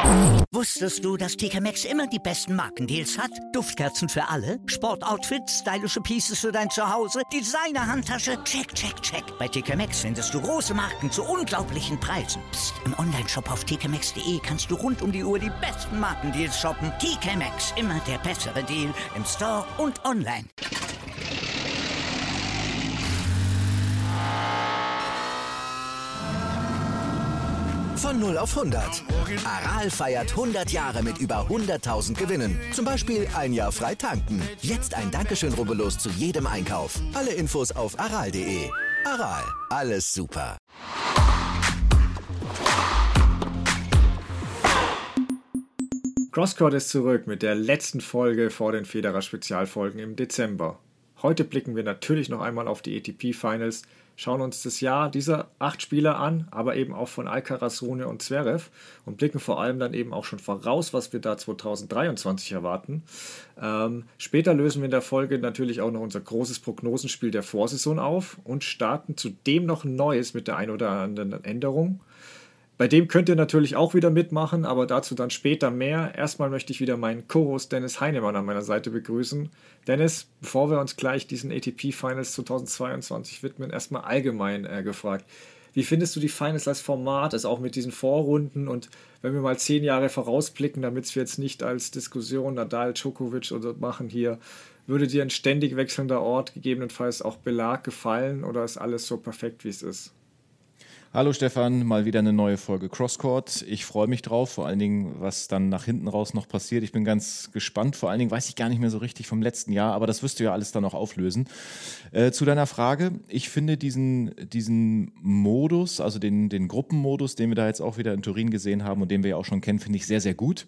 Wusstest du, dass TK Maxx immer die besten Markendeals hat? Duftkerzen für alle, Sportoutfits, stylische Pieces für dein Zuhause, Designer-Handtasche, check, check, check. Bei TK Maxx findest du große Marken zu unglaublichen Preisen. Psst. Im Onlineshop auf tkmaxx.de kannst du rund um die Uhr die besten Markendeals shoppen. TK Maxx, immer der bessere Deal im Store und online. Von 0 auf 100. Aral feiert 100 Jahre mit über 100.000 Gewinnen. Zum Beispiel ein Jahr frei tanken. Jetzt ein Dankeschön, rubbellos zu jedem Einkauf. Alle Infos auf aral.de. Aral, alles super. Crosscourt ist zurück mit der letzten Folge vor den Federer-Spezialfolgen im Dezember. Heute blicken wir natürlich noch einmal auf die ATP-Finals, schauen uns das Jahr dieser 8 Spieler an, aber eben auch von Alcaraz, Rune und Zverev und blicken vor allem dann eben auch schon voraus, was wir da 2023 erwarten. Später lösen wir in der Folge natürlich auch noch unser großes Prognosenspiel der Vorsaison auf und starten zudem noch ein neues mit der ein oder anderen Änderung. Bei dem könnt ihr natürlich auch wieder mitmachen, aber dazu dann später mehr. Erstmal möchte ich wieder meinen Co-Host Dennis Heinemann an meiner Seite begrüßen. Dennis, bevor wir uns gleich diesen ATP Finals 2022 widmen, erstmal allgemein gefragt. Wie findest du die Finals als Format, also auch mit diesen Vorrunden und wenn wir mal 10 Jahre vorausblicken, damit wir jetzt nicht als Diskussion Nadal, Djokovic oder machen hier, würde dir ein ständig wechselnder Ort, gegebenenfalls auch Belag gefallen oder ist alles so perfekt, wie es ist? Hallo Stefan, mal wieder eine neue Folge Crosscourt. Ich freue mich drauf, vor allen Dingen, was dann nach hinten raus noch passiert. Ich bin ganz gespannt, vor allen Dingen weiß ich gar nicht mehr so richtig vom letzten Jahr, aber das wirst du ja alles dann noch auflösen. Zu deiner Frage, ich finde diesen Modus, also den Gruppenmodus, den wir da jetzt auch wieder in Turin gesehen haben und den wir ja auch schon kennen, finde ich sehr, sehr gut.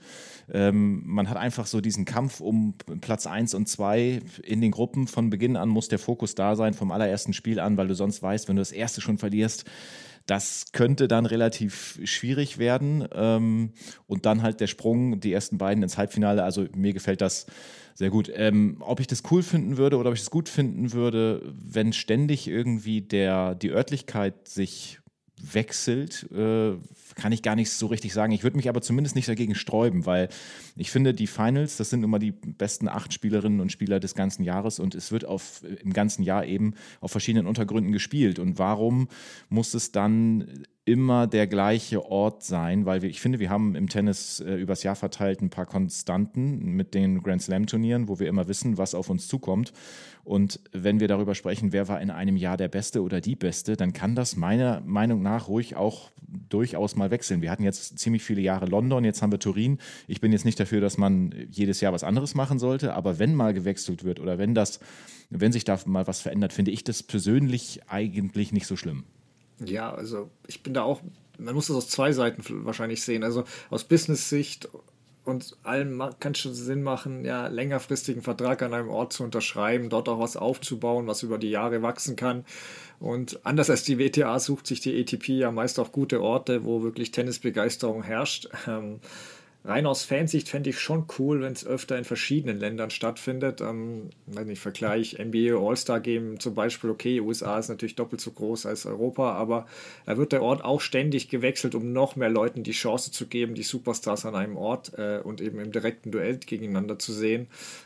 Man hat einfach so diesen Kampf um Platz 1 und 2 in den Gruppen. Von Beginn an muss der Fokus da sein, vom allerersten Spiel an, weil du sonst weißt, wenn du das erste schon verlierst, das könnte dann relativ schwierig werden und dann halt der Sprung, die ersten beiden ins Halbfinale, also mir gefällt das sehr gut. Ob ich das cool finden würde oder ob ich es gut finden würde, wenn ständig irgendwie die Örtlichkeit sich wechselt, kann ich gar nicht so richtig sagen. Ich würde mich aber zumindest nicht dagegen sträuben, weil ich finde, die Finals, das sind immer die besten 8 Spielerinnen und Spieler des ganzen Jahres und es wird im ganzen Jahr eben auf verschiedenen Untergründen gespielt. Und warum muss es dann immer der gleiche Ort sein? Weil ich finde, wir haben im Tennis übers Jahr verteilt ein paar Konstanten mit den Grand Slam Turnieren, wo wir immer wissen, was auf uns zukommt. Und wenn wir darüber sprechen, wer war in einem Jahr der Beste oder die Beste, dann kann das meiner Meinung nach ruhig auch durchaus mal wechseln. Wir hatten jetzt ziemlich viele Jahre London, jetzt haben wir Turin. Ich bin jetzt nicht dafür, dass man jedes Jahr was anderes machen sollte, aber wenn mal gewechselt wird oder wenn sich da mal was verändert, finde ich das persönlich eigentlich nicht so schlimm. Ja, also ich bin da auch, man muss das aus 2 Seiten wahrscheinlich sehen. Also aus Business-Sicht und allem kann es schon Sinn machen, ja, längerfristigen Vertrag an einem Ort zu unterschreiben, dort auch was aufzubauen, was über die Jahre wachsen kann. Und anders als die WTA sucht sich die ATP ja meist auch gute Orte, wo wirklich Tennisbegeisterung herrscht. Rein aus Fansicht fände ich schon cool, wenn es öfter in verschiedenen Ländern stattfindet. Weiß nicht, Vergleich NBA All-Star Game zum Beispiel, okay, USA ist natürlich doppelt so groß als Europa, aber da wird der Ort auch ständig gewechselt, um noch mehr Leuten die Chance zu geben, die Superstars an einem Ort und eben im direkten Duell gegeneinander zu sehen.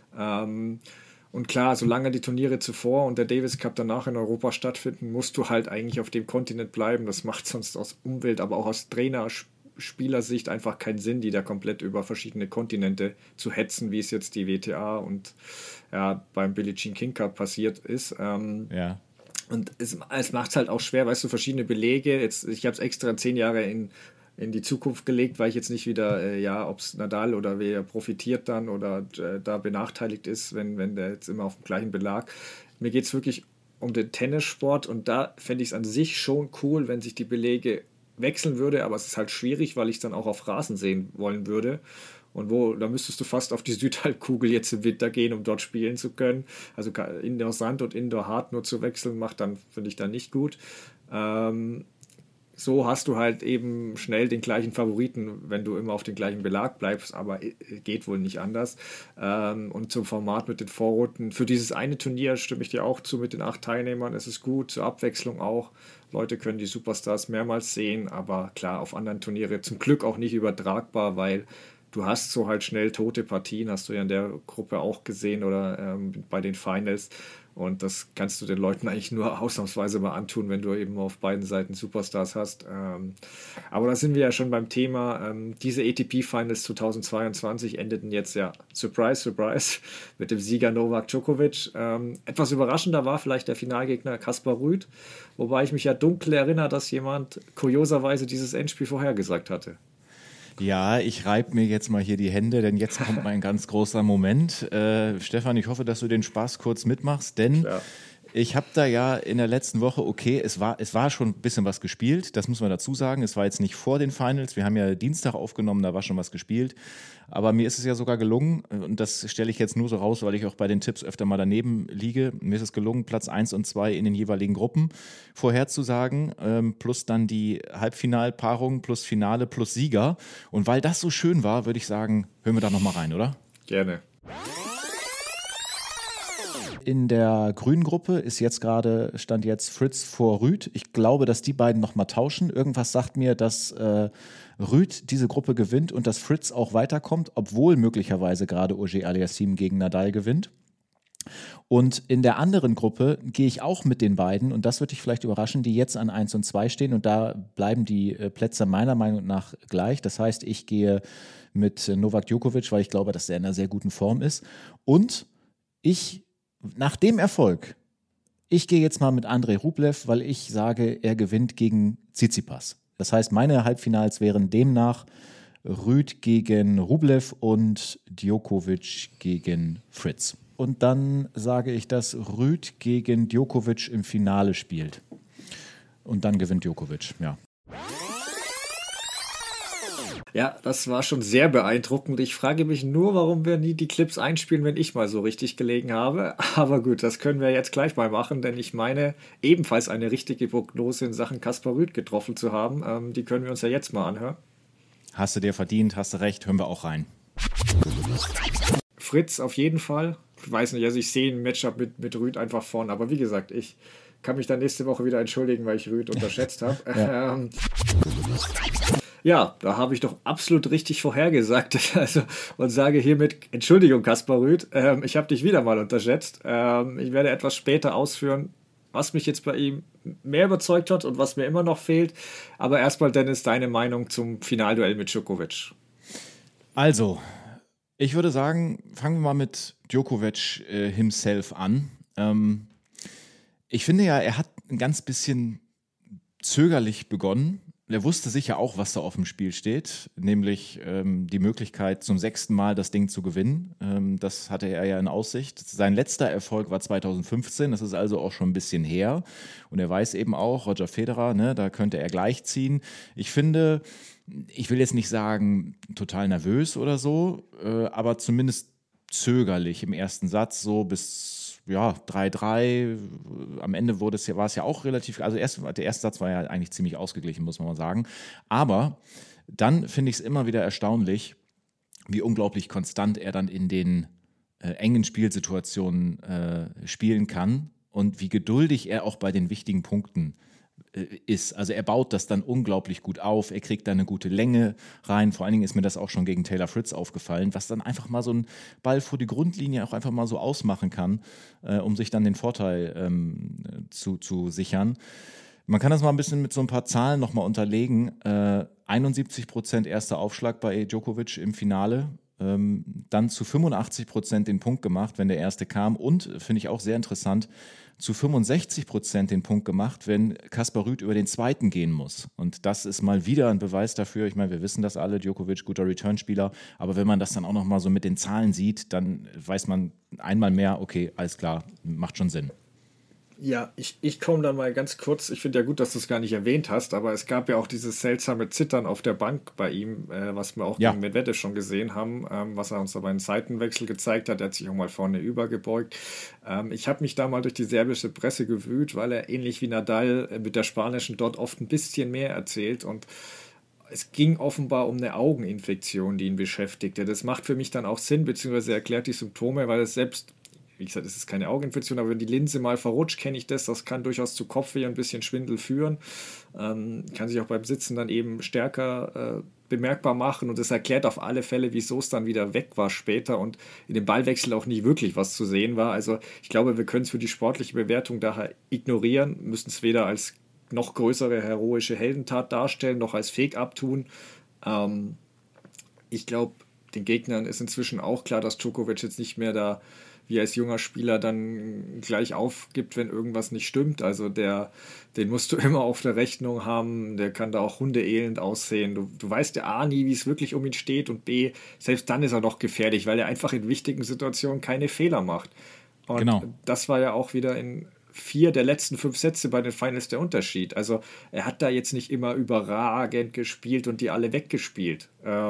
Und klar, solange die Turniere zuvor und der Davis Cup danach in Europa stattfinden, musst du halt eigentlich auf dem Kontinent bleiben. Das macht sonst aus Umwelt, aber auch aus Spielersicht einfach keinen Sinn, die da komplett über verschiedene Kontinente zu hetzen, wie es jetzt die WTA und ja, beim Billie Jean King Cup passiert ist. Ja. Und es macht es halt auch schwer, weißt du, verschiedene Belege. Ich habe es extra 10 Jahre in die Zukunft gelegt, weil ich jetzt nicht wieder, ob es Nadal oder wer profitiert dann oder da benachteiligt ist, wenn der jetzt immer auf dem gleichen Belag. Mir geht es wirklich um den Tennissport und da fände ich es an sich schon cool, wenn sich die Belege wechseln würde, aber es ist halt schwierig, weil ich es dann auch auf Rasen sehen wollen würde. Und da müsstest du fast auf die Südhalbkugel jetzt im Winter gehen, um dort spielen zu können. Also Indoor Sand und Indoor Hard nur zu wechseln, finde ich dann nicht gut. So hast du halt eben schnell den gleichen Favoriten, wenn du immer auf den gleichen Belag bleibst, aber geht wohl nicht anders. Und zum Format mit den Vorrunden, für dieses eine Turnier stimme ich dir auch zu mit den 8 Teilnehmern, es ist gut, zur Abwechslung auch, Leute können die Superstars mehrmals sehen, aber klar, auf anderen Turniere zum Glück auch nicht übertragbar, weil du hast so halt schnell tote Partien, hast du ja in der Gruppe auch gesehen oder bei den Finals. Und das kannst du den Leuten eigentlich nur ausnahmsweise mal antun, wenn du eben auf beiden Seiten Superstars hast. Aber da sind wir ja schon beim Thema. Diese ATP-Finals 2022 endeten jetzt ja, surprise, surprise, mit dem Sieger Novak Djokovic. Etwas überraschender war vielleicht der Finalgegner Kaspar Ruud, wobei ich mich ja dunkel erinnere, dass jemand kurioserweise dieses Endspiel vorhergesagt hatte. Ja, ich reibe mir jetzt mal hier die Hände, denn jetzt kommt mein ganz großer Moment. Stefan, ich hoffe, dass du den Spaß kurz mitmachst, denn Klar. ich habe da ja in der letzten Woche, okay, es war schon ein bisschen was gespielt, das muss man dazu sagen. Es war jetzt nicht vor den Finals, wir haben ja Dienstag aufgenommen, da war schon was gespielt. Aber mir ist es ja sogar gelungen, und das stelle ich jetzt nur so raus, weil ich auch bei den Tipps öfter mal daneben liege, mir ist es gelungen, Platz 1 und 2 in den jeweiligen Gruppen vorherzusagen, plus dann die Halbfinalpaarung, plus Finale, plus Sieger. Und weil das so schön war, würde ich sagen, hören wir da nochmal rein, oder? Gerne. In der grünen Gruppe stand jetzt Fritz vor Ruud. Ich glaube, dass die beiden nochmal tauschen. Irgendwas sagt mir, dass Ruud diese Gruppe gewinnt und dass Fritz auch weiterkommt, obwohl möglicherweise gerade Auger-Aliassime gegen Nadal gewinnt. Und in der anderen Gruppe gehe ich auch mit den beiden, und das wird dich vielleicht überraschen, die jetzt an 1 und 2 stehen, und da bleiben die Plätze meiner Meinung nach gleich. Das heißt, ich gehe mit Novak Djokovic, weil ich glaube, dass er in einer sehr guten Form ist. Und nach dem Erfolg, ich gehe jetzt mal mit Andrei Rublev, weil ich sage, er gewinnt gegen Tsitsipas. Das heißt, meine Halbfinals wären demnach Ruud gegen Rublev und Djokovic gegen Fritz. Und dann sage ich, dass Ruud gegen Djokovic im Finale spielt. Und dann gewinnt Djokovic, ja. Ja, das war schon sehr beeindruckend. Ich frage mich nur, warum wir nie die Clips einspielen, wenn ich mal so richtig gelegen habe. Aber gut, das können wir jetzt gleich mal machen, denn ich meine, ebenfalls eine richtige Prognose in Sachen Kaspar Ruud getroffen zu haben. Die können wir uns ja jetzt mal anhören. Hast du dir verdient, hast du recht, hören wir auch rein. Fritz auf jeden Fall. Ich weiß nicht, also ich sehe ein Matchup mit Ruud einfach vorn. Aber wie gesagt, ich kann mich dann nächste Woche wieder entschuldigen, weil ich Ruud unterschätzt habe. Ja. Ja, da habe ich doch absolut richtig vorhergesagt, und sage hiermit, Entschuldigung, Kaspar Ruud, ich habe dich wieder mal unterschätzt. Ich werde etwas später ausführen, was mich jetzt bei ihm mehr überzeugt hat und was mir immer noch fehlt. Aber erstmal, Dennis, deine Meinung zum Finalduell mit Djokovic. Also, ich würde sagen, fangen wir mal mit Djokovic himself an. Ich finde ja, er hat ein ganz bisschen zögerlich begonnen. Er wusste sicher auch, was da auf dem Spiel steht, nämlich die Möglichkeit, zum 6. Mal das Ding zu gewinnen. Das hatte er ja in Aussicht. Sein letzter Erfolg war 2015, das ist also auch schon ein bisschen her. Und er weiß eben auch, Roger Federer, ne, da könnte er gleich ziehen. Ich finde, ich will jetzt nicht sagen, total nervös oder so, aber zumindest zögerlich im ersten Satz, so bis 3-3, am Ende war es ja auch relativ, also der erste Satz war ja eigentlich ziemlich ausgeglichen, muss man mal sagen. Aber dann finde ich es immer wieder erstaunlich, wie unglaublich konstant er dann in den engen Spielsituationen spielen kann und wie geduldig er auch bei den wichtigen Punkten ist. Also er baut das dann unglaublich gut auf, er kriegt da eine gute Länge rein, vor allen Dingen ist mir das auch schon gegen Taylor Fritz aufgefallen, was dann einfach mal so ein Ball vor die Grundlinie auch einfach mal so ausmachen kann, um sich dann den Vorteil zu sichern. Man kann das mal ein bisschen mit so ein paar Zahlen nochmal unterlegen. 71% erster Aufschlag bei Djokovic im Finale, dann zu 85% den Punkt gemacht, wenn der erste kam, und, finde ich auch sehr interessant, zu 65% den Punkt gemacht, wenn Kaspar Ruud über den zweiten gehen muss. Und das ist mal wieder ein Beweis dafür. Ich meine, wir wissen das alle, Djokovic, guter Returnspieler, aber wenn man das dann auch nochmal so mit den Zahlen sieht, dann weiß man einmal mehr, okay, alles klar, macht schon Sinn. Ja, ich komme dann mal ganz kurz, ich finde ja gut, dass du es gar nicht erwähnt hast, aber es gab ja auch dieses seltsame Zittern auf der Bank bei ihm, was wir auch gegen Medvedev schon gesehen haben, was er uns da beim Seitenwechsel gezeigt hat. Er hat sich auch mal vorne übergebeugt. Ich habe mich da mal durch die serbische Presse gewühlt, weil er ähnlich wie Nadal mit der spanischen dort oft ein bisschen mehr erzählt, und es ging offenbar um eine Augeninfektion, die ihn beschäftigte. Das macht für mich dann auch Sinn, beziehungsweise erklärt die Symptome, weil es selbst wie gesagt, es ist keine Augeninfektion, aber wenn die Linse mal verrutscht, kenne ich das. Das kann durchaus zu Kopfweh und ein bisschen Schwindel führen. Kann sich auch beim Sitzen dann eben stärker bemerkbar machen. Und das erklärt auf alle Fälle, wieso es dann wieder weg war später und in dem Ballwechsel auch nicht wirklich was zu sehen war. Also ich glaube, wir können es für die sportliche Bewertung daher ignorieren, müssen es weder als noch größere heroische Heldentat darstellen, noch als Fake abtun. Ich glaube, den Gegnern ist inzwischen auch klar, dass Djokovic jetzt nicht mehr da wie als junger Spieler dann gleich aufgibt, wenn irgendwas nicht stimmt. Also den musst du immer auf der Rechnung haben, der kann da auch hundeelend aussehen. Du weißt ja A nie, wie es wirklich um ihn steht und B, selbst dann ist er noch gefährlich, weil er einfach in wichtigen Situationen keine Fehler macht. Und genau. Das war ja auch wieder in 4 der letzten 5 Sätze bei den Finals der Unterschied. Also er hat da jetzt nicht immer überragend gespielt und die alle weggespielt.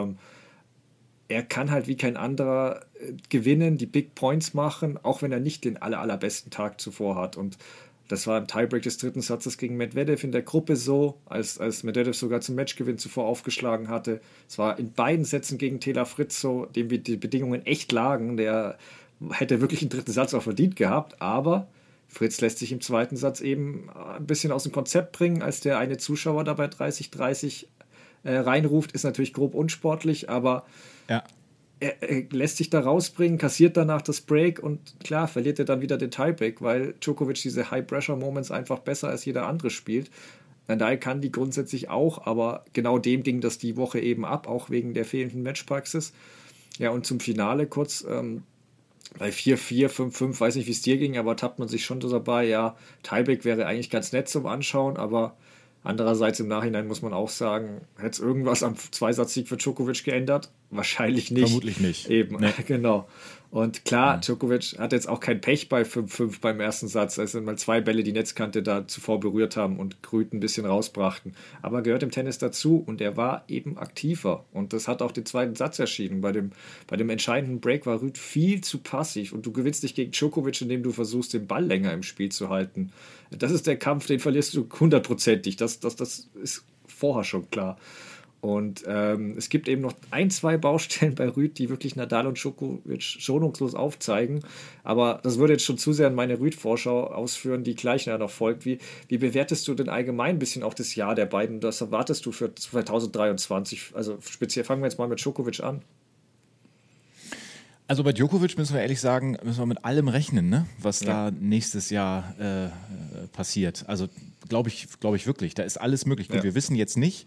Er kann halt wie kein anderer gewinnen, die Big Points machen, auch wenn er nicht den allerbesten Tag zuvor hat. Und das war im Tiebreak des 3. Satzes gegen Medvedev in der Gruppe so, als Medvedev sogar zum Matchgewinn zuvor aufgeschlagen hatte. Es war in beiden Sätzen gegen Taylor Fritz so, dem die Bedingungen echt lagen. Der hätte wirklich einen 3. Satz auch verdient gehabt, aber Fritz lässt sich im 2. Satz eben ein bisschen aus dem Konzept bringen, als der eine Zuschauer dabei 30-30 reinruft, ist natürlich grob unsportlich, aber ja. Er lässt sich da rausbringen, kassiert danach das Break und klar, verliert er dann wieder den Tiebreak, weil Djokovic diese High-Pressure-Moments einfach besser als jeder andere spielt. Nadal kann die grundsätzlich auch, aber genau dem ging das die Woche eben ab, auch wegen der fehlenden Matchpraxis. Ja, und zum Finale kurz, bei 4-4, 5-5, weiß nicht, wie es dir ging, aber tappt man sich schon so dabei, ja, Tiebreak wäre eigentlich ganz nett zum Anschauen, aber andererseits im Nachhinein muss man auch sagen, hätte es irgendwas am 2-Satz-Sieg für Djokovic geändert? Wahrscheinlich nicht. Vermutlich nicht. Eben, nee. Genau. Und klar, Djokovic hat jetzt auch kein Pech bei 5-5 beim ersten Satz. Es sind mal 2 Bälle, die Netzkante da zuvor berührt haben und Grüt ein bisschen rausbrachten. Aber gehört im Tennis dazu und er war eben aktiver. Und das hat auch den 2. Satz erschienen. Bei dem entscheidenden Break war Rüd viel zu passiv und du gewinnst dich gegen Djokovic, indem du versuchst, den Ball länger im Spiel zu halten. Das ist der Kampf, den verlierst du 100%ig. Das ist vorher schon klar. Und es gibt eben noch 1-2 Baustellen bei Rüd, die wirklich Nadal und Djokovic schonungslos aufzeigen. Aber das würde jetzt schon zu sehr in meine Rüd-Vorschau ausführen, die gleich noch folgt. Wie bewertest du denn allgemein ein bisschen auch das Jahr der beiden? Was erwartest du für 2023? Also speziell fangen wir jetzt mal mit Djokovic an. Also bei Djokovic müssen wir ehrlich sagen, müssen wir mit allem rechnen, ne? Was da nächstes Jahr passiert. Also glaube ich wirklich, da ist alles möglich. Gut, wir wissen jetzt nicht,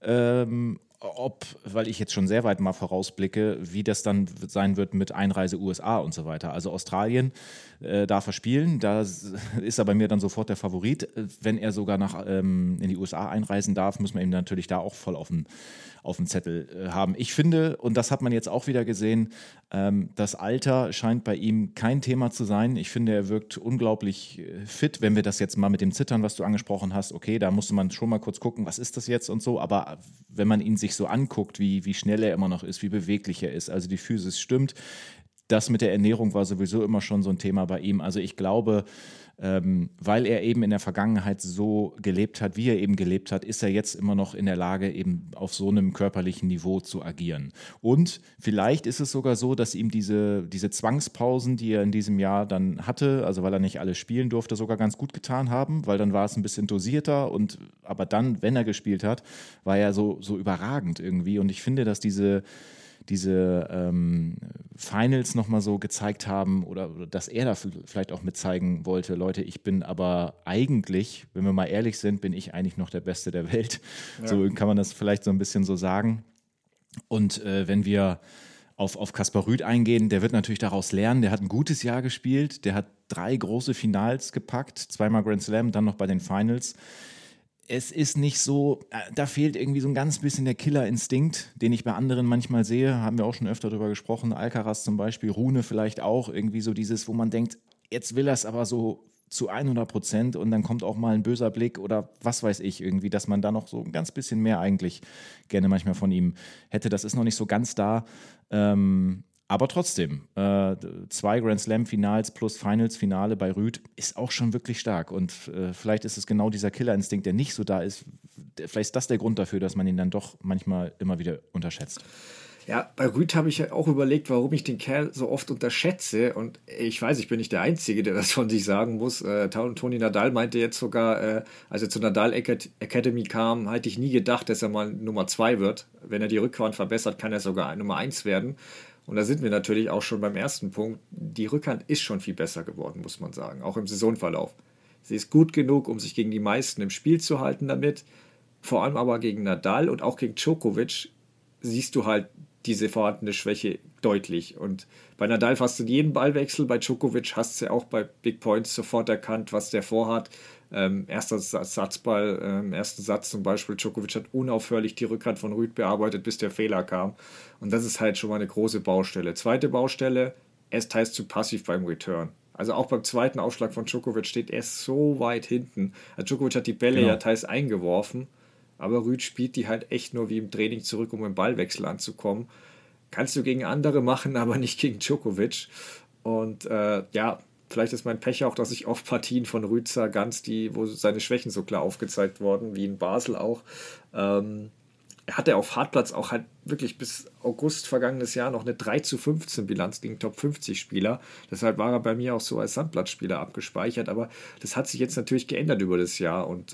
weil ich jetzt schon sehr weit mal vorausblicke, wie das dann sein wird mit Einreise USA und so weiter. Also Australien darf er spielen, da ist er bei mir dann sofort der Favorit. Wenn er sogar in die USA einreisen darf, müssen wir ihn natürlich da auch voll auf dem Zettel haben. Ich finde, und das hat man jetzt auch wieder gesehen, das Alter scheint bei ihm kein Thema zu sein. Ich finde, er wirkt unglaublich fit, wenn wir das jetzt mal mit dem Zittern, was du angesprochen hast, okay, da musste man schon mal kurz gucken, was ist das jetzt und so, aber wenn man ihn sich so anguckt, wie schnell er immer noch ist, wie beweglich er ist, also die Physis stimmt. Das mit der Ernährung war sowieso immer schon so ein Thema bei ihm. Also ich glaube, weil er eben in der Vergangenheit so gelebt hat, wie er eben gelebt hat, ist er jetzt immer noch in der Lage, eben auf so einem körperlichen Niveau zu agieren. Und vielleicht ist es sogar so, dass ihm diese Zwangspausen, die er in diesem Jahr dann hatte, also weil er nicht alles spielen durfte, sogar ganz gut getan haben, weil dann war es ein bisschen dosierter aber dann, wenn er gespielt hat, war er so überragend irgendwie. Und ich finde, dass diese Finals nochmal so gezeigt haben oder dass er da vielleicht auch mitzeigen wollte, Leute, ich bin aber eigentlich, wenn wir mal ehrlich sind, bin ich eigentlich noch der Beste der Welt. Ja. So kann man das vielleicht so ein bisschen so sagen. Und wenn wir auf Kaspar Rüd eingehen, der wird natürlich daraus lernen, der hat ein gutes Jahr gespielt, der hat 3 große Finals gepackt, 2-mal Grand Slam, dann noch bei den Finals. Es ist nicht so, da fehlt irgendwie so ein ganz bisschen der Killerinstinkt, den ich bei anderen manchmal sehe, haben wir auch schon öfter drüber gesprochen, Alcaraz zum Beispiel, Rune vielleicht auch, irgendwie so dieses, wo man denkt, jetzt will er es aber so zu 100% und dann kommt auch mal ein böser Blick oder was weiß ich irgendwie, dass man da noch so ein ganz bisschen mehr eigentlich gerne manchmal von ihm hätte, das ist noch nicht so ganz da, aber trotzdem, 2 Grand Slam Finals plus Finals-Finale bei Rüd ist auch schon wirklich stark. Und vielleicht ist es genau dieser Killerinstinkt, der nicht so da ist. Vielleicht ist das der Grund dafür, dass man ihn dann doch manchmal immer wieder unterschätzt. Ja, bei Ruud habe ich ja auch überlegt, warum ich den Kerl so oft unterschätze. Und ich weiß, ich bin nicht der Einzige, der das von sich sagen muss. Toni Nadal meinte jetzt sogar, als er zur Nadal Academy kam, hätte ich nie gedacht, dass er mal Nummer 2 wird. Wenn er die Rückhand verbessert, kann er sogar Nummer 1 werden. Und da sind wir natürlich auch schon beim ersten Punkt. Die Rückhand ist schon viel besser geworden, muss man sagen, auch im Saisonverlauf. Sie ist gut genug, um sich gegen die meisten im Spiel zu halten damit. Vor allem aber gegen Nadal und auch gegen Djokovic siehst du halt diese vorhandene Schwäche deutlich. Und bei Nadal fast in jedem Ballwechsel, bei Djokovic hast du ja auch bei Big Points sofort erkannt, was der vorhat. Erster Satzball, im ersten Satz zum Beispiel, Djokovic hat unaufhörlich die Rückhand von Ruud bearbeitet, bis der Fehler kam. Und das ist halt schon mal eine große Baustelle. Zweite Baustelle, er ist teils zu passiv beim Return. Also auch beim zweiten Aufschlag von Djokovic steht er so weit hinten. Djokovic hat die Bälle ja teils eingeworfen, aber Ruud spielt die halt echt nur wie im Training zurück, um im Ballwechsel anzukommen. Kannst du gegen andere machen, aber nicht gegen Djokovic. Und vielleicht ist mein Pech auch, dass ich oft Partien von Ruud sah, wo seine Schwächen so klar aufgezeigt wurden, wie in Basel auch. Er hatte auf Hartplatz auch halt wirklich bis August vergangenes Jahr noch eine 3:15 Bilanz gegen Top 50 Spieler. Deshalb war er bei mir auch so als Sandplatzspieler abgespeichert. Aber das hat sich jetzt natürlich geändert über das Jahr. Und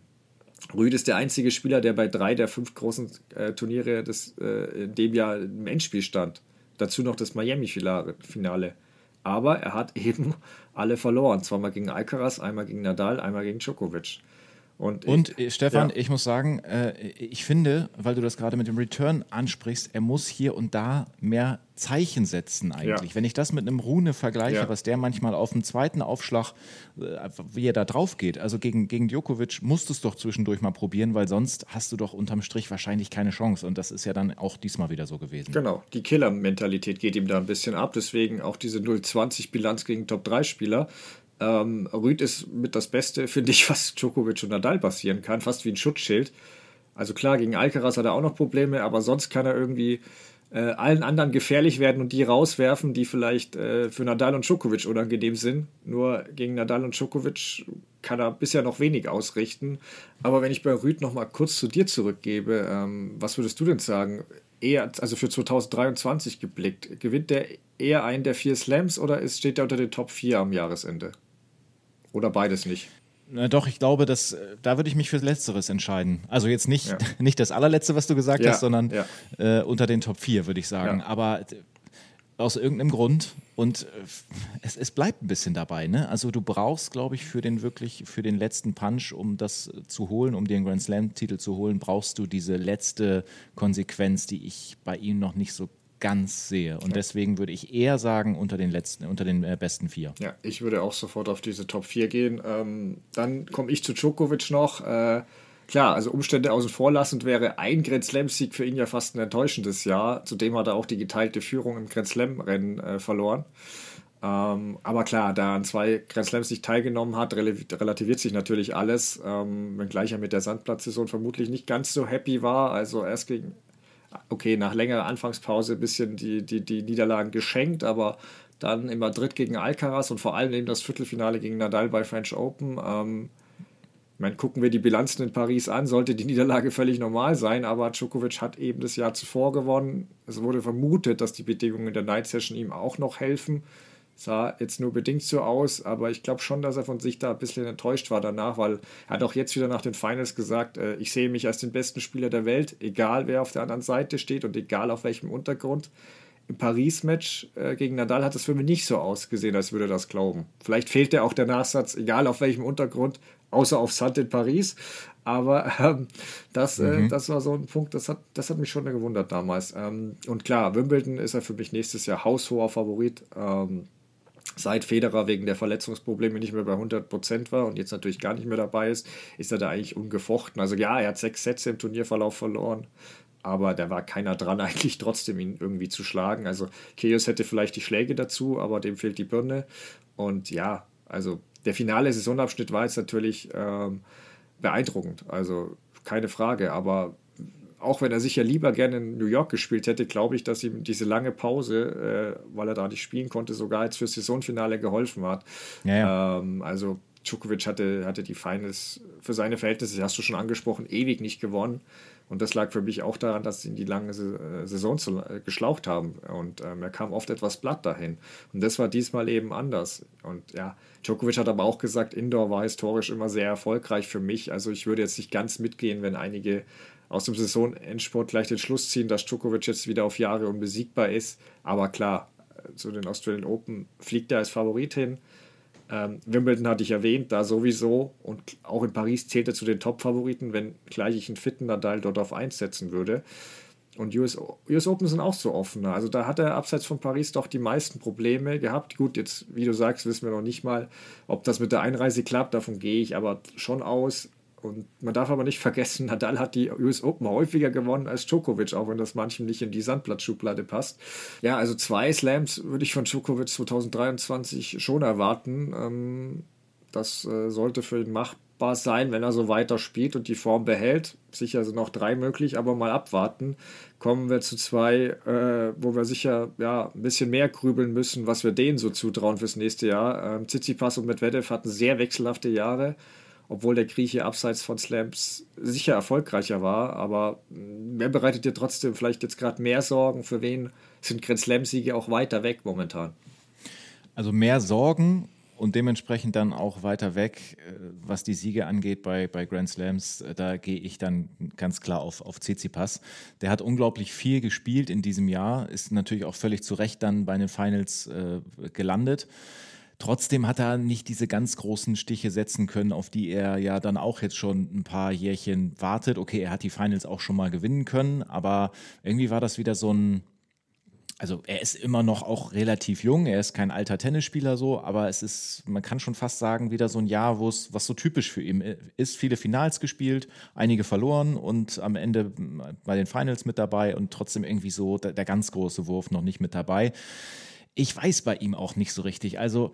Ruud ist der einzige Spieler, der bei 3 der 5 großen Turniere in dem Jahr im Endspiel stand. Dazu noch das Miami-Finale. Aber er hat eben alle verloren. Zweimal gegen Alcaraz, einmal gegen Nadal, einmal gegen Djokovic. Und Stefan, ich muss sagen, ich finde, weil du das gerade mit dem Return ansprichst, er muss hier und da mehr Zeichen setzen eigentlich. Ja. Wenn ich das mit einem Rune vergleiche, was der manchmal auf dem zweiten Aufschlag, wie er da drauf geht, also gegen Djokovic musst du es doch zwischendurch mal probieren, weil sonst hast du doch unterm Strich wahrscheinlich keine Chance. Und das ist ja dann auch diesmal wieder so gewesen. Genau, die Killer-Mentalität geht ihm da ein bisschen ab. Deswegen auch diese 0:20-Bilanz gegen Top-3-Spieler. Ruud ist mit das Beste, finde ich, was Djokovic und Nadal passieren kann, fast wie ein Schutzschild. Also klar, gegen Alcaraz hat er auch noch Probleme, aber sonst kann er irgendwie allen anderen gefährlich werden und die rauswerfen, die vielleicht für Nadal und Djokovic unangenehm sind. Nur gegen Nadal und Djokovic kann er bisher noch wenig ausrichten. Aber wenn ich bei Ruud noch mal kurz zu dir zurückgebe, was würdest du denn sagen? Also für 2023 geblickt, gewinnt der eher einen der 4 Slams oder steht der unter den Top 4 am Jahresende? Oder beides nicht? Na doch, ich glaube, da würde ich mich für Letzteres entscheiden. Also jetzt nicht das allerletzte, was du gesagt hast, sondern unter den Top 4, würde ich sagen. Ja. Aber aus irgendeinem Grund und es bleibt ein bisschen dabei. Ne? Also du brauchst, glaube ich, für den letzten Punch, um das zu holen, um den Grand Slam-Titel zu holen, brauchst du diese letzte Konsequenz, die ich bei ihm noch nicht so ganz sehe. Und deswegen würde ich eher sagen, unter den besten 4. Ja, ich würde auch sofort auf diese Top 4 gehen. Dann komme ich zu Djokovic noch. Klar, also Umstände außen vor lassend wäre ein Grand Slam-Sieg für ihn ja fast ein enttäuschendes Jahr. Zudem hat er auch die geteilte Führung im Grand Slam-Rennen verloren. Aber klar, da er an 2 Grand Slams nicht teilgenommen hat, relativiert sich natürlich alles. Wenngleich er mit der Sandplatzsaison vermutlich nicht ganz so happy war. Also erst nach längerer Anfangspause ein bisschen die Niederlagen geschenkt, aber dann in Madrid gegen Alcaraz und vor allem eben das Viertelfinale gegen Nadal bei French Open. Gucken wir die Bilanzen in Paris an, sollte die Niederlage völlig normal sein, aber Djokovic hat eben das Jahr zuvor gewonnen. Es wurde vermutet, dass die Bedingungen der Night Session ihm auch noch helfen. Sah jetzt nur bedingt so aus, aber ich glaube schon, dass er von sich da ein bisschen enttäuscht war danach, weil er hat auch jetzt wieder nach den Finals gesagt, ich sehe mich als den besten Spieler der Welt, egal wer auf der anderen Seite steht und egal auf welchem Untergrund. Im Paris-Match gegen Nadal hat es für mich nicht so ausgesehen, als würde er das glauben. Vielleicht fehlte auch der Nachsatz, egal auf welchem Untergrund, außer auf Sand in Paris. Aber das war so ein Punkt, das hat mich schon gewundert damals. Und klar, Wimbledon ist er für mich nächstes Jahr haushoher Favorit. Seit Federer wegen der Verletzungsprobleme nicht mehr bei 100% war und jetzt natürlich gar nicht mehr dabei ist er da eigentlich ungefochten. Also ja, er hat 6 Sätze im Turnierverlauf verloren, aber da war keiner dran, eigentlich trotzdem ihn irgendwie zu schlagen. Also Kyrgios hätte vielleicht die Schläge dazu, aber dem fehlt die Birne. Und ja, also der finale Saisonabschnitt war jetzt natürlich beeindruckend, also keine Frage, aber auch wenn er sicher lieber gerne in New York gespielt hätte, glaube ich, dass ihm diese lange Pause, weil er da nicht spielen konnte, sogar jetzt fürs Saisonfinale geholfen hat. Ja. Also Djokovic hatte die Finals für seine Verhältnisse, hast du schon angesprochen, ewig nicht gewonnen. Und das lag für mich auch daran, dass sie in die lange Saison geschlaucht haben. Und er kam oft etwas platt dahin. Und das war diesmal eben anders. Und ja, Djokovic hat aber auch gesagt, Indoor war historisch immer sehr erfolgreich für mich. Also ich würde jetzt nicht ganz mitgehen, wenn einige aus dem Saisonendsport gleich den Schluss ziehen, dass Djokovic jetzt wieder auf Jahre unbesiegbar ist. Aber klar, zu den Australian Open fliegt er als Favorit hin. Wimbledon hatte ich erwähnt, da sowieso. Und auch in Paris zählt er zu den Top-Favoriten, wenn gleich ich einen fitten Nadal dort auf 1 setzen würde. Und US Open sind auch so offener. Also da hat er abseits von Paris doch die meisten Probleme gehabt. Gut, jetzt, wie du sagst, wissen wir noch nicht mal, ob das mit der Einreise klappt. Davon gehe ich aber schon aus. Und man darf aber nicht vergessen, Nadal hat die US Open häufiger gewonnen als Djokovic, auch wenn das manchem nicht in die Sandplatzschublade passt. Ja, also 2 Slams würde ich von Djokovic 2023 schon erwarten. Das sollte für ihn machbar sein, wenn er so weiter spielt und die Form behält. Sicher sind noch 3 möglich, aber mal abwarten. Kommen wir zu 2, wo wir sicher ein bisschen mehr grübeln müssen, was wir denen so zutrauen fürs nächste Jahr. Tsitsipas und Medvedev hatten sehr wechselhafte Jahre, obwohl der Grieche abseits von Slams sicher erfolgreicher war. Aber wer bereitet dir trotzdem vielleicht jetzt gerade mehr Sorgen? Für wen sind Grand Slam-Siege auch weiter weg momentan? Also mehr Sorgen und dementsprechend dann auch weiter weg, was die Siege angeht bei Grand Slams. Da gehe ich dann ganz klar auf Tsitsipas. Der hat unglaublich viel gespielt in diesem Jahr, ist natürlich auch völlig zu Recht dann bei den Finals gelandet. Trotzdem hat er nicht diese ganz großen Stiche setzen können, auf die er ja dann auch jetzt schon ein paar Jährchen wartet. Okay, er hat die Finals auch schon mal gewinnen können, aber irgendwie war das wieder so ein, also er ist immer noch auch relativ jung, er ist kein alter Tennisspieler so, aber es ist, man kann schon fast sagen, wieder so ein Jahr, was so typisch für ihn ist. Viele Finals gespielt, einige verloren und am Ende bei den Finals mit dabei und trotzdem irgendwie so der ganz große Wurf noch nicht mit dabei. Ich weiß bei ihm auch nicht so richtig. Also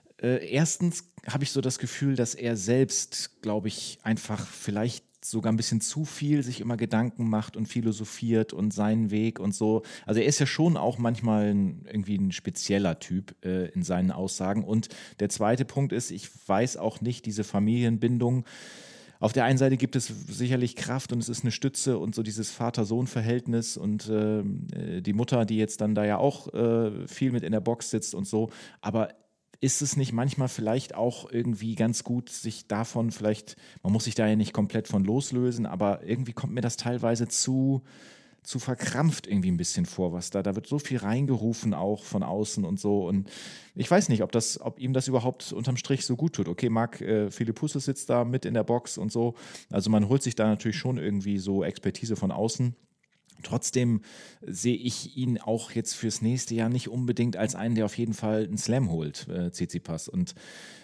erstens habe ich so das Gefühl, dass er selbst, glaube ich, einfach vielleicht sogar ein bisschen zu viel sich immer Gedanken macht und philosophiert und seinen Weg und so. Also er ist ja schon auch manchmal irgendwie ein spezieller Typ in seinen Aussagen. Und der zweite Punkt ist, ich weiß auch nicht, diese Familienbindung. Auf der einen Seite gibt es sicherlich Kraft und es ist eine Stütze und so dieses Vater-Sohn-Verhältnis und die Mutter, die jetzt dann da ja auch viel mit in der Box sitzt und so. Aber ist es nicht manchmal vielleicht auch irgendwie ganz gut, sich davon vielleicht, man muss sich da ja nicht komplett von loslösen, aber irgendwie kommt mir das teilweise zu verkrampft irgendwie ein bisschen vor, was da wird so viel reingerufen auch von außen und so und ich weiß nicht, ob ihm das überhaupt unterm Strich so gut tut. Okay, Marc Philippussis sitzt da mit in der Box und so, also man holt sich da natürlich schon irgendwie so Expertise von außen. Trotzdem sehe ich ihn auch jetzt fürs nächste Jahr nicht unbedingt als einen, der auf jeden Fall einen Slam holt, Tsitsipas. Und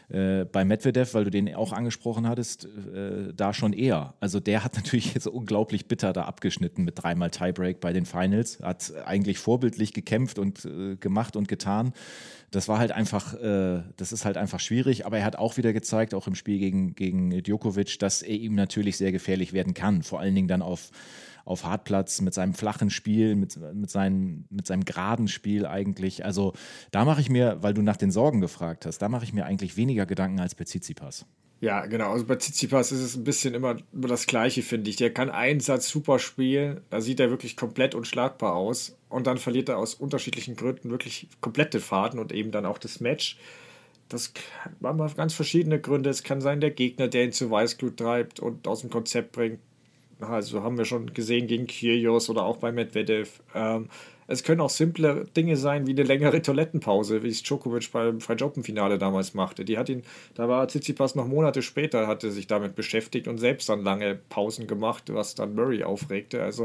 bei Medvedev, weil du den auch angesprochen hattest, da schon eher. Also der hat natürlich jetzt unglaublich bitter da abgeschnitten mit 3-mal Tiebreak bei den Finals, hat eigentlich vorbildlich gekämpft und gemacht und getan. Das war halt einfach, das ist halt einfach schwierig, aber er hat auch wieder gezeigt, auch im Spiel gegen Djokovic, dass er ihm natürlich sehr gefährlich werden kann, vor allen Dingen dann auf Hartplatz, mit seinem flachen Spiel, mit seinem geraden Spiel eigentlich. Also da mache ich mir, weil du nach den Sorgen gefragt hast, da mache ich mir eigentlich weniger Gedanken als bei Tsitsipas. Ja, genau. Also bei Tsitsipas ist es ein bisschen immer das Gleiche, finde ich. Der kann einen Satz super spielen, da sieht er wirklich komplett unschlagbar aus und dann verliert er aus unterschiedlichen Gründen wirklich komplette Faden und eben dann auch das Match. Das haben wir ganz verschiedene Gründe. Es kann sein, der Gegner, der ihn zu Weißglut treibt und aus dem Konzept bringt. Also haben wir schon gesehen gegen Kyrgios oder auch bei Medvedev. Es können auch simple Dinge sein, wie eine längere Toilettenpause, wie es Djokovic beim French Open Finale damals machte. Da war Tsitsipas noch Monate später, hatte sich damit beschäftigt und selbst dann lange Pausen gemacht, was dann Murray aufregte. Also,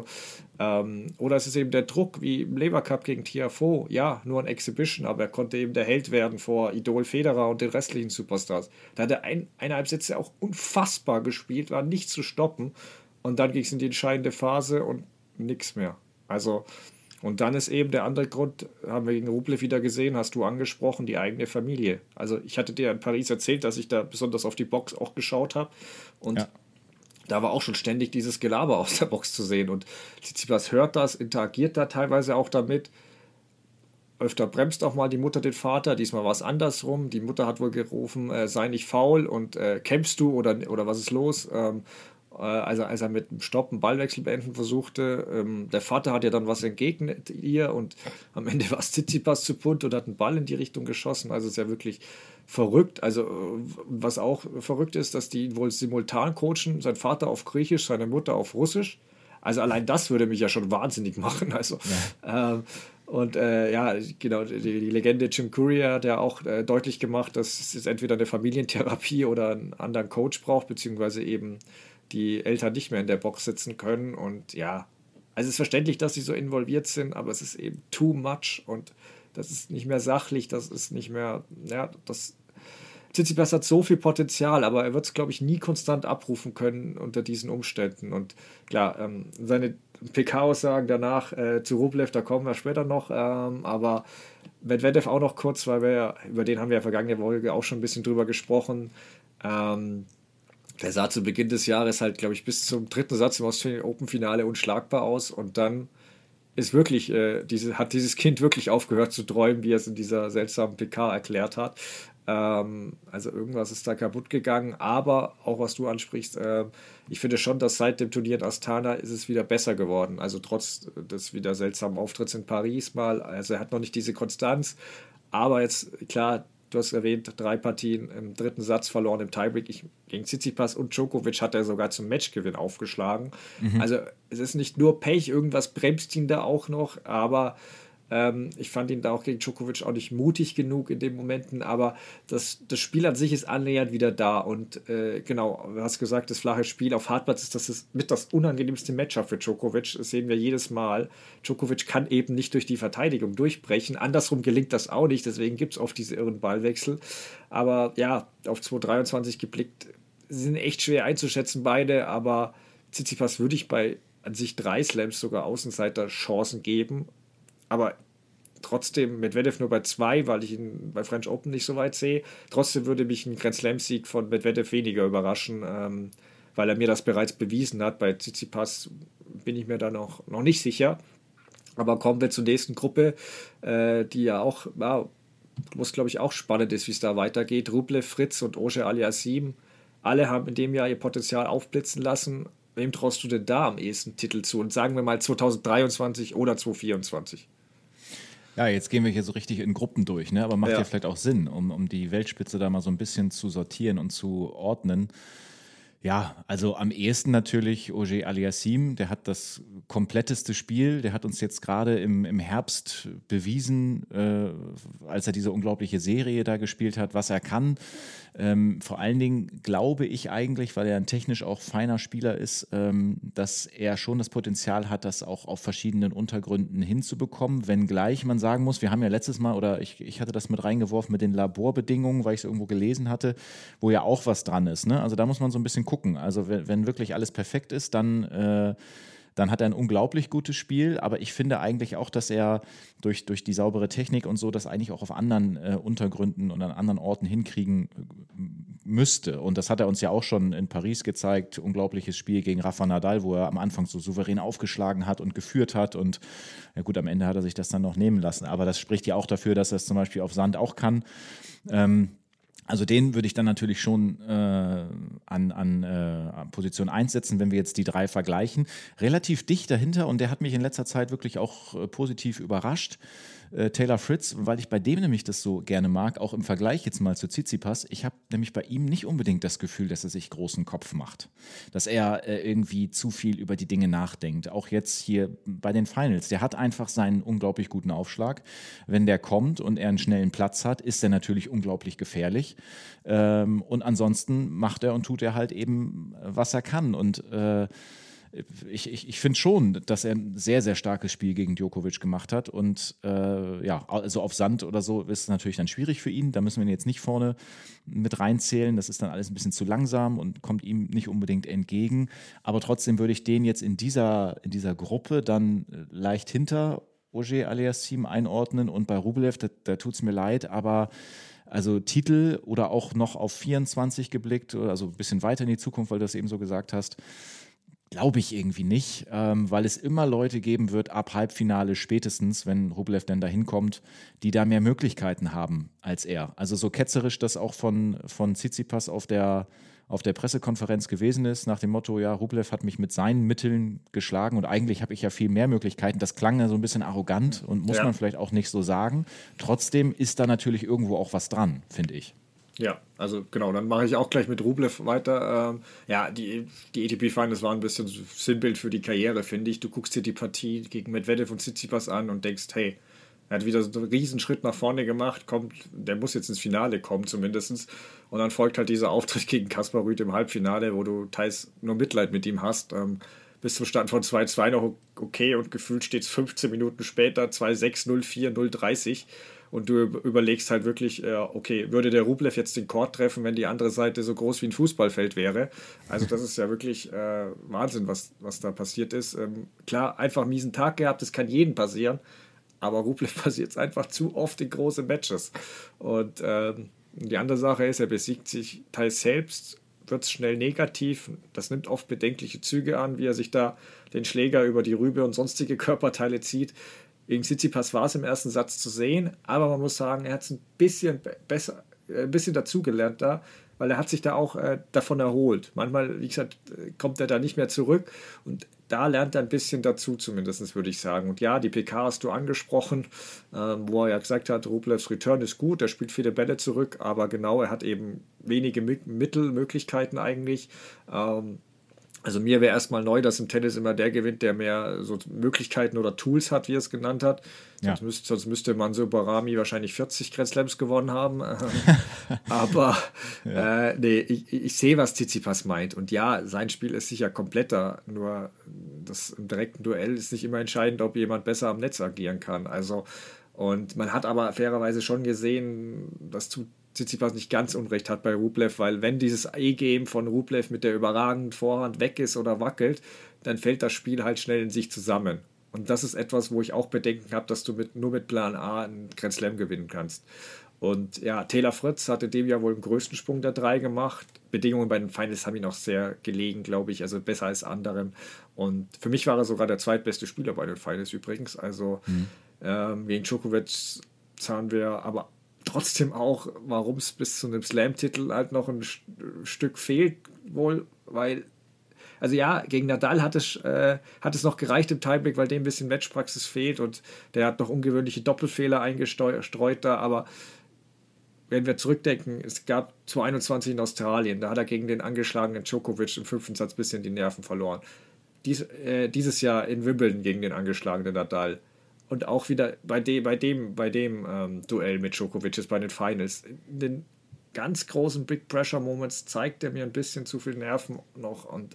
oder es ist eben der Druck, wie im Lever Cup gegen Tiafoe. Ja, nur ein Exhibition, aber er konnte eben der Held werden vor Idol Federer und den restlichen Superstars. Da hat er 1,5 Sätze auch unfassbar gespielt, war nicht zu stoppen. Und dann ging es in die entscheidende Phase und nichts mehr. Also, und dann ist eben der andere Grund, haben wir gegen Rublev wieder gesehen, hast du angesprochen, die eigene Familie. Also ich hatte dir in Paris erzählt, dass ich da besonders auf die Box auch geschaut habe. Und da war auch schon ständig dieses Gelaber aus der Box zu sehen. Und Tsitsipas hört das, interagiert da teilweise auch damit. Öfter bremst auch mal die Mutter den Vater, diesmal war es andersrum. Die Mutter hat wohl gerufen, sei nicht faul und kämpfst du oder was ist los? als er mit dem Stopp einen Ballwechsel beenden versuchte. Der Vater hat ja dann was entgegnet ihr und am Ende war es Tsitsipas zu Punt und hat einen Ball in die Richtung geschossen. Also ist ja wirklich verrückt. Also was auch verrückt ist, dass die wohl simultan coachen, sein Vater auf Griechisch, seine Mutter auf Russisch. Also allein das würde mich ja schon wahnsinnig machen. Also genau, die Legende Jim Courier hat ja auch deutlich gemacht, dass es entweder eine Familientherapie oder einen anderen Coach braucht, beziehungsweise eben die Eltern nicht mehr in der Box sitzen können. Und ja, also es ist verständlich, dass sie so involviert sind, aber es ist eben too much und das ist nicht mehr sachlich, das ist nicht mehr, ja, das Tsitsipas hat so viel Potenzial, aber er wird es, glaube ich, nie konstant abrufen können unter diesen Umständen. Und klar, seine PK-Aussagen danach zu Rublev, da kommen wir später noch, aber Medvedev auch noch kurz, weil über den haben wir ja vergangene Folge auch schon ein bisschen drüber gesprochen. Der sah zu Beginn des Jahres halt, glaube ich, bis zum 3. Satz im Australian Open-Finale unschlagbar aus und dann ist wirklich, hat dieses Kind wirklich aufgehört zu träumen, wie er es in dieser seltsamen PK erklärt hat. Also irgendwas ist da kaputt gegangen, aber auch was du ansprichst, ich finde schon, dass seit dem Turnier in Astana ist es wieder besser geworden, also trotz des wieder seltsamen Auftritts in Paris mal, also er hat noch nicht diese Konstanz, aber jetzt, klar, du hast erwähnt, 3 Partien im 3. Satz verloren im Tiebreak, gegen Tsitsipas und Djokovic hat er sogar zum Matchgewinn aufgeschlagen, also es ist nicht nur Pech, irgendwas bremst ihn da auch noch, aber ich fand ihn da auch gegen Djokovic auch nicht mutig genug in den Momenten, aber das Spiel an sich ist annähernd wieder da und genau, du hast gesagt, das flache Spiel auf Hartplatz ist das mit das unangenehmste Matchup für Djokovic, das sehen wir jedes Mal. Djokovic kann eben nicht durch die Verteidigung durchbrechen, andersrum gelingt das auch nicht, deswegen gibt es oft diese irren Ballwechsel, aber ja, auf 2023 geblickt, sie sind echt schwer einzuschätzen beide, aber Tsitsipas würde ich bei an sich 3 Slams sogar Außenseiter Chancen geben, aber trotzdem Medvedev nur bei 2, weil ich ihn bei French Open nicht so weit sehe. Trotzdem würde mich ein Grand Slam-Sieg von Medvedev weniger überraschen, weil er mir das bereits bewiesen hat. Bei Tsitsipas bin ich mir da noch nicht sicher. Aber kommen wir zur nächsten Gruppe, die ja auch, was glaube ich auch spannend ist, wie es da weitergeht. Rublev, Fritz und Auger Aliassime, alle haben in dem Jahr ihr Potenzial aufblitzen lassen. Wem traust du denn da am ehesten Titel zu? Und sagen wir mal 2023 oder 2024? Ja, jetzt gehen wir hier so richtig in Gruppen durch, ne? Aber macht ja vielleicht auch Sinn, um die Weltspitze da mal so ein bisschen zu sortieren und zu ordnen. Ja, also am ehesten natürlich Auger Aliassime, der hat das kompletteste Spiel, der hat uns jetzt gerade im Herbst bewiesen, als er diese unglaubliche Serie da gespielt hat, was er kann. Vor allen Dingen glaube ich eigentlich, weil er ein technisch auch feiner Spieler ist, dass er schon das Potenzial hat, das auch auf verschiedenen Untergründen hinzubekommen, wenngleich man sagen muss, wir haben ja letztes Mal, oder ich hatte das mit reingeworfen mit den Laborbedingungen, weil ich es irgendwo gelesen hatte, wo ja auch was dran ist, ne? Also da muss man so ein bisschen gucken, also wenn wirklich alles perfekt ist, dann hat er ein unglaublich gutes Spiel, aber ich finde eigentlich auch, dass er durch die saubere Technik und so das eigentlich auch auf anderen Untergründen und an anderen Orten hinkriegen müsste. Und das hat er uns ja auch schon in Paris gezeigt, unglaubliches Spiel gegen Rafa Nadal, wo er am Anfang so souverän aufgeschlagen hat und geführt hat und ja gut, am Ende hat er sich das dann noch nehmen lassen, aber das spricht ja auch dafür, dass er es zum Beispiel auf Sand auch kann. Also den würde ich dann natürlich schon an Position 1 setzen, wenn wir jetzt die 3 vergleichen. Relativ dicht dahinter und der hat mich in letzter Zeit wirklich auch positiv überrascht. Taylor Fritz, weil ich bei dem nämlich das so gerne mag, auch im Vergleich jetzt mal zu Tsitsipas. Ich habe nämlich bei ihm nicht unbedingt das Gefühl, dass er sich großen Kopf macht. Dass er irgendwie zu viel über die Dinge nachdenkt. Auch jetzt hier bei den Finals. Der hat einfach seinen unglaublich guten Aufschlag. Wenn der kommt und er einen schnellen Platz hat, ist er natürlich unglaublich gefährlich. Und ansonsten macht er und tut er halt eben, was er kann. Und ich finde schon, dass er ein sehr, sehr starkes Spiel gegen Djokovic gemacht hat und also auf Sand oder so ist es natürlich dann schwierig für ihn, da müssen wir ihn jetzt nicht vorne mit reinzählen, das ist dann alles ein bisschen zu langsam und kommt ihm nicht unbedingt entgegen, aber trotzdem würde ich den jetzt in dieser Gruppe dann leicht hinter Auger Aliassime einordnen und bei Rublev, da tut es mir leid, aber also Titel oder auch noch auf 24 geblickt, also ein bisschen weiter in die Zukunft, weil du das eben so gesagt hast, glaube ich irgendwie nicht, weil es immer Leute geben wird, ab Halbfinale spätestens, wenn Rublev dann dahin kommt, die da mehr Möglichkeiten haben als er. Also so ketzerisch das auch von Tsitsipas auf der Pressekonferenz gewesen ist, nach dem Motto, ja, Rublev hat mich mit seinen Mitteln geschlagen und eigentlich habe ich ja viel mehr Möglichkeiten. Das klang ja so ein bisschen arrogant und muss man vielleicht auch nicht so sagen. Trotzdem ist da natürlich irgendwo auch was dran, finde ich. Ja, also genau, dann mache ich auch gleich mit Rublev weiter. Die ATP-Finals waren ein bisschen Sinnbild für die Karriere, finde ich. Du guckst dir die Partie gegen Medvedev und Tsitsipas an und denkst, hey, er hat wieder so einen riesen Schritt nach vorne gemacht, der muss jetzt ins Finale kommen zumindest. Und dann folgt halt dieser Auftritt gegen Kaspar Ruud im Halbfinale, wo du teils nur Mitleid mit ihm hast. Bis zum Stand von 2-2 noch okay und gefühlt steht es 15 Minuten später 2-6, 0-4, 0-30. Und du überlegst halt wirklich, okay, würde der Rublev jetzt den Court treffen, wenn die andere Seite so groß wie ein Fußballfeld wäre? Also das ist ja wirklich Wahnsinn, was da passiert ist. Klar, einfach miesen Tag gehabt, das kann jedem passieren, aber Rublev passiert es einfach zu oft in große Matches. Und die andere Sache ist, er besiegt sich teils selbst, wird es schnell negativ. Das nimmt oft bedenkliche Züge an, wie er sich da den Schläger über die Rübe und sonstige Körperteile zieht. Gegen Tsitsipas war es im ersten Satz zu sehen, aber man muss sagen, er hat es ein bisschen dazugelernt da, weil er hat sich da auch davon erholt. Manchmal, wie gesagt, kommt er da nicht mehr zurück und da lernt er ein bisschen dazu zumindest, würde ich sagen. Und ja, die PK hast du angesprochen, wo er ja gesagt hat, Rublevs Return ist gut, er spielt viele Bälle zurück, aber genau, er hat eben wenige Möglichkeiten eigentlich. Also mir wäre erstmal neu, dass im Tennis immer der gewinnt, der mehr so Möglichkeiten oder Tools hat, wie er es genannt hat. Ja. Sonst müsste Mansour Barami wahrscheinlich 40 Grand Slams gewonnen haben. Aber ja. Ich sehe, was Tsitsipas meint. Und ja, sein Spiel ist sicher kompletter. Nur das im direkten Duell ist nicht immer entscheidend, ob jemand besser am Netz agieren kann. Also, und man hat aber fairerweise schon gesehen, dass Tsitsipas nicht ganz Unrecht hat bei Rublev, weil wenn dieses E-Game von Rublev mit der überragenden Vorhand weg ist oder wackelt, dann fällt das Spiel halt schnell in sich zusammen. Und das ist etwas, wo ich auch Bedenken habe, dass du nur mit Plan A einen Grand Slam gewinnen kannst. Und ja, Taylor Fritz hatte dem ja wohl den größten Sprung der 3 gemacht. Bedingungen bei den Finals haben ihn auch sehr gelegen, glaube ich, also besser als anderen. Und für mich war er sogar der zweitbeste Spieler bei den Finals übrigens. Also gegen Djokovic sahen wir aber trotzdem auch, warum es bis zu einem Slam-Titel halt noch ein Stück fehlt, wohl, weil, also ja, gegen Nadal hat es noch gereicht im Tiebreak, weil dem ein bisschen Matchpraxis fehlt und der hat noch ungewöhnliche Doppelfehler eingestreut da, aber wenn wir zurückdenken, es gab 2021 in Australien, da hat er gegen den angeschlagenen Djokovic im 5. Satz ein bisschen die Nerven verloren. Dieses Jahr in Wimbledon gegen den angeschlagenen Nadal. Und auch wieder bei dem Duell mit Djokovic ist bei den Finals. In den ganz großen Big Pressure Moments zeigt er mir ein bisschen zu viel Nerven noch. Und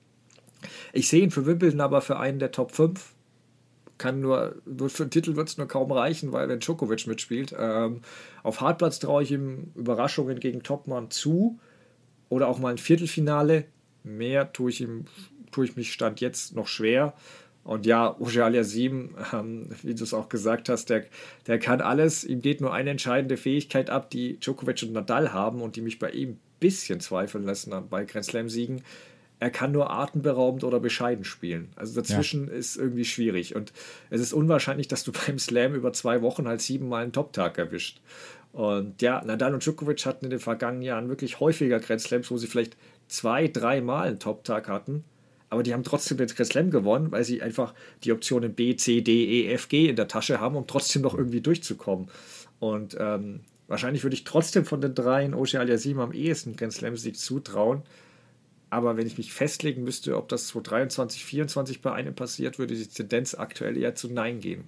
ich sehe ihn für Wimbledon aber für einen der Top 5. Für einen Titel wird es nur kaum reichen, weil wenn Djokovic mitspielt. Auf Hartplatz traue ich ihm Überraschungen gegen Topmann zu. Oder auch mal ein Viertelfinale. Mehr tue ich mich Stand jetzt noch schwer. Und ja, Auger-Aliassime, wie du es auch gesagt hast, der kann alles. Ihm geht nur eine entscheidende Fähigkeit ab, die Djokovic und Nadal haben und die mich bei ihm ein bisschen zweifeln lassen bei Grand Slam-Siegen. Er kann nur atemberaubend oder bescheiden spielen. Also dazwischen ist irgendwie schwierig. Und es ist unwahrscheinlich, dass du beim Slam über 2 Wochen halt 7-mal einen Top-Tag erwischt. Und ja, Nadal und Djokovic hatten in den vergangenen Jahren wirklich häufiger Grand Slams, wo sie vielleicht 2-3 Mal einen Top-Tag hatten. Aber die haben trotzdem den Grand Slam gewonnen, weil sie einfach die Optionen B, C, D, E, F, G in der Tasche haben, um trotzdem noch irgendwie durchzukommen. Und wahrscheinlich würde ich trotzdem von den 3 Auger-Aliassime am ehesten Grand Slam-Sieg zutrauen. Aber wenn ich mich festlegen müsste, ob das 2023, 2024 bei einem passiert, würde die Tendenz aktuell eher zu Nein gehen.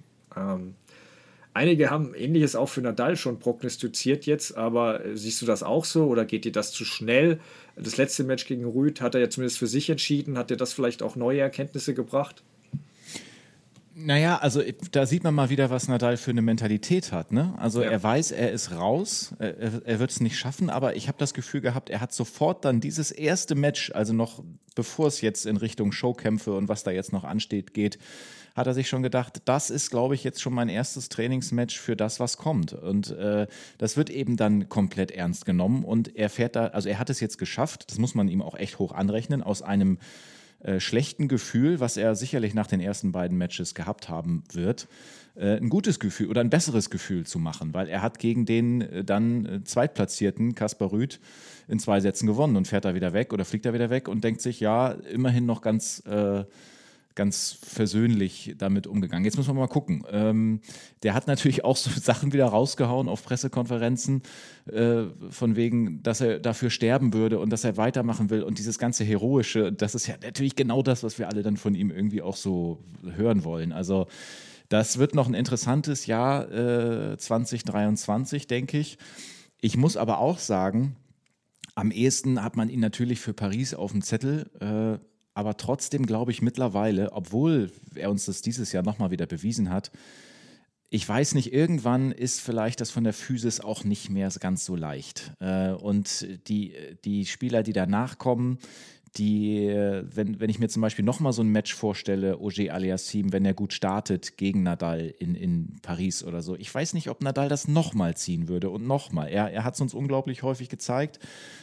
Einige haben Ähnliches auch für Nadal schon prognostiziert jetzt, aber siehst du das auch so oder geht dir das zu schnell? Das letzte Match gegen Ruud hat er ja zumindest für sich entschieden. Hat dir das vielleicht auch neue Erkenntnisse gebracht? Naja, also da sieht man mal wieder, was Nadal für eine Mentalität hat. Ne? Also er weiß, er ist raus, er wird es nicht schaffen, aber ich habe das Gefühl gehabt, er hat sofort dann dieses erste Match, also noch bevor es jetzt in Richtung Showkämpfe und was da jetzt noch ansteht geht, hat er sich schon gedacht, das ist, glaube ich, jetzt schon mein erstes Trainingsmatch für das, was kommt. Und das wird eben dann komplett ernst genommen und er fährt da, also er hat es jetzt geschafft, das muss man ihm auch echt hoch anrechnen, aus einem schlechten Gefühl, was er sicherlich nach den ersten beiden Matches gehabt haben wird, ein gutes Gefühl oder ein besseres Gefühl zu machen, weil er hat gegen den dann Zweitplatzierten Kaspar Rüth in 2 Sätzen gewonnen und fährt da wieder weg oder fliegt da wieder weg und denkt sich, ja, immerhin noch ganz versöhnlich damit umgegangen. Jetzt müssen wir mal gucken. Der hat natürlich auch so Sachen wieder rausgehauen auf Pressekonferenzen, von wegen, dass er dafür sterben würde und dass er weitermachen will und dieses ganze Heroische, das ist ja natürlich genau das, was wir alle dann von ihm irgendwie auch so hören wollen. Also das wird noch ein interessantes Jahr 2023, denke ich. Ich muss aber auch sagen, am ehesten hat man ihn natürlich für Paris auf dem Zettel, aber trotzdem glaube ich mittlerweile, obwohl er uns das dieses Jahr nochmal wieder bewiesen hat, ich weiß nicht, irgendwann ist vielleicht das von der Physis auch nicht mehr ganz so leicht. Und die Spieler, die danach kommen, wenn ich mir zum Beispiel nochmal so ein Match vorstelle, Auger Aliassime, wenn er gut startet gegen Nadal in Paris oder so, ich weiß nicht, ob Nadal das nochmal ziehen würde und nochmal. Er hat es uns unglaublich häufig gezeigt.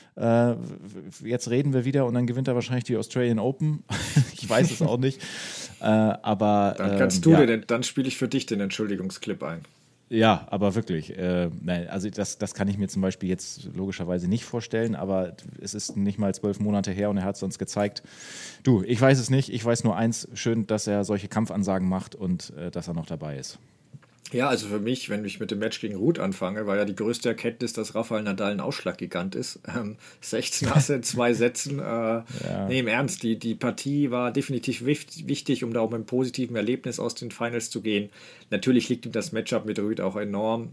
Jetzt reden wir wieder und dann gewinnt er wahrscheinlich die Australian Open. Ich weiß es auch nicht. Aber dann kannst du dann spiele ich für dich den Entschuldigungsclip ein. Ja, aber wirklich. Nein, also das kann ich mir zum Beispiel jetzt logischerweise nicht vorstellen, aber es ist nicht mal 12 Monate her und er hat es uns gezeigt. Du, ich weiß es nicht. Ich weiß nur eins, schön, dass er solche Kampfansagen macht und dass er noch dabei ist. Ja, also für mich, wenn ich mit dem Match gegen Ruth anfange, war ja die größte Erkenntnis, dass Rafael Nadal ein Ausschlaggigant ist. 16 Asse in 2 Sätzen. Nee, im Ernst, die Partie war definitiv wichtig, um da auch mit einem positiven Erlebnis aus den Finals zu gehen. Natürlich liegt ihm das Matchup mit Ruth auch enorm.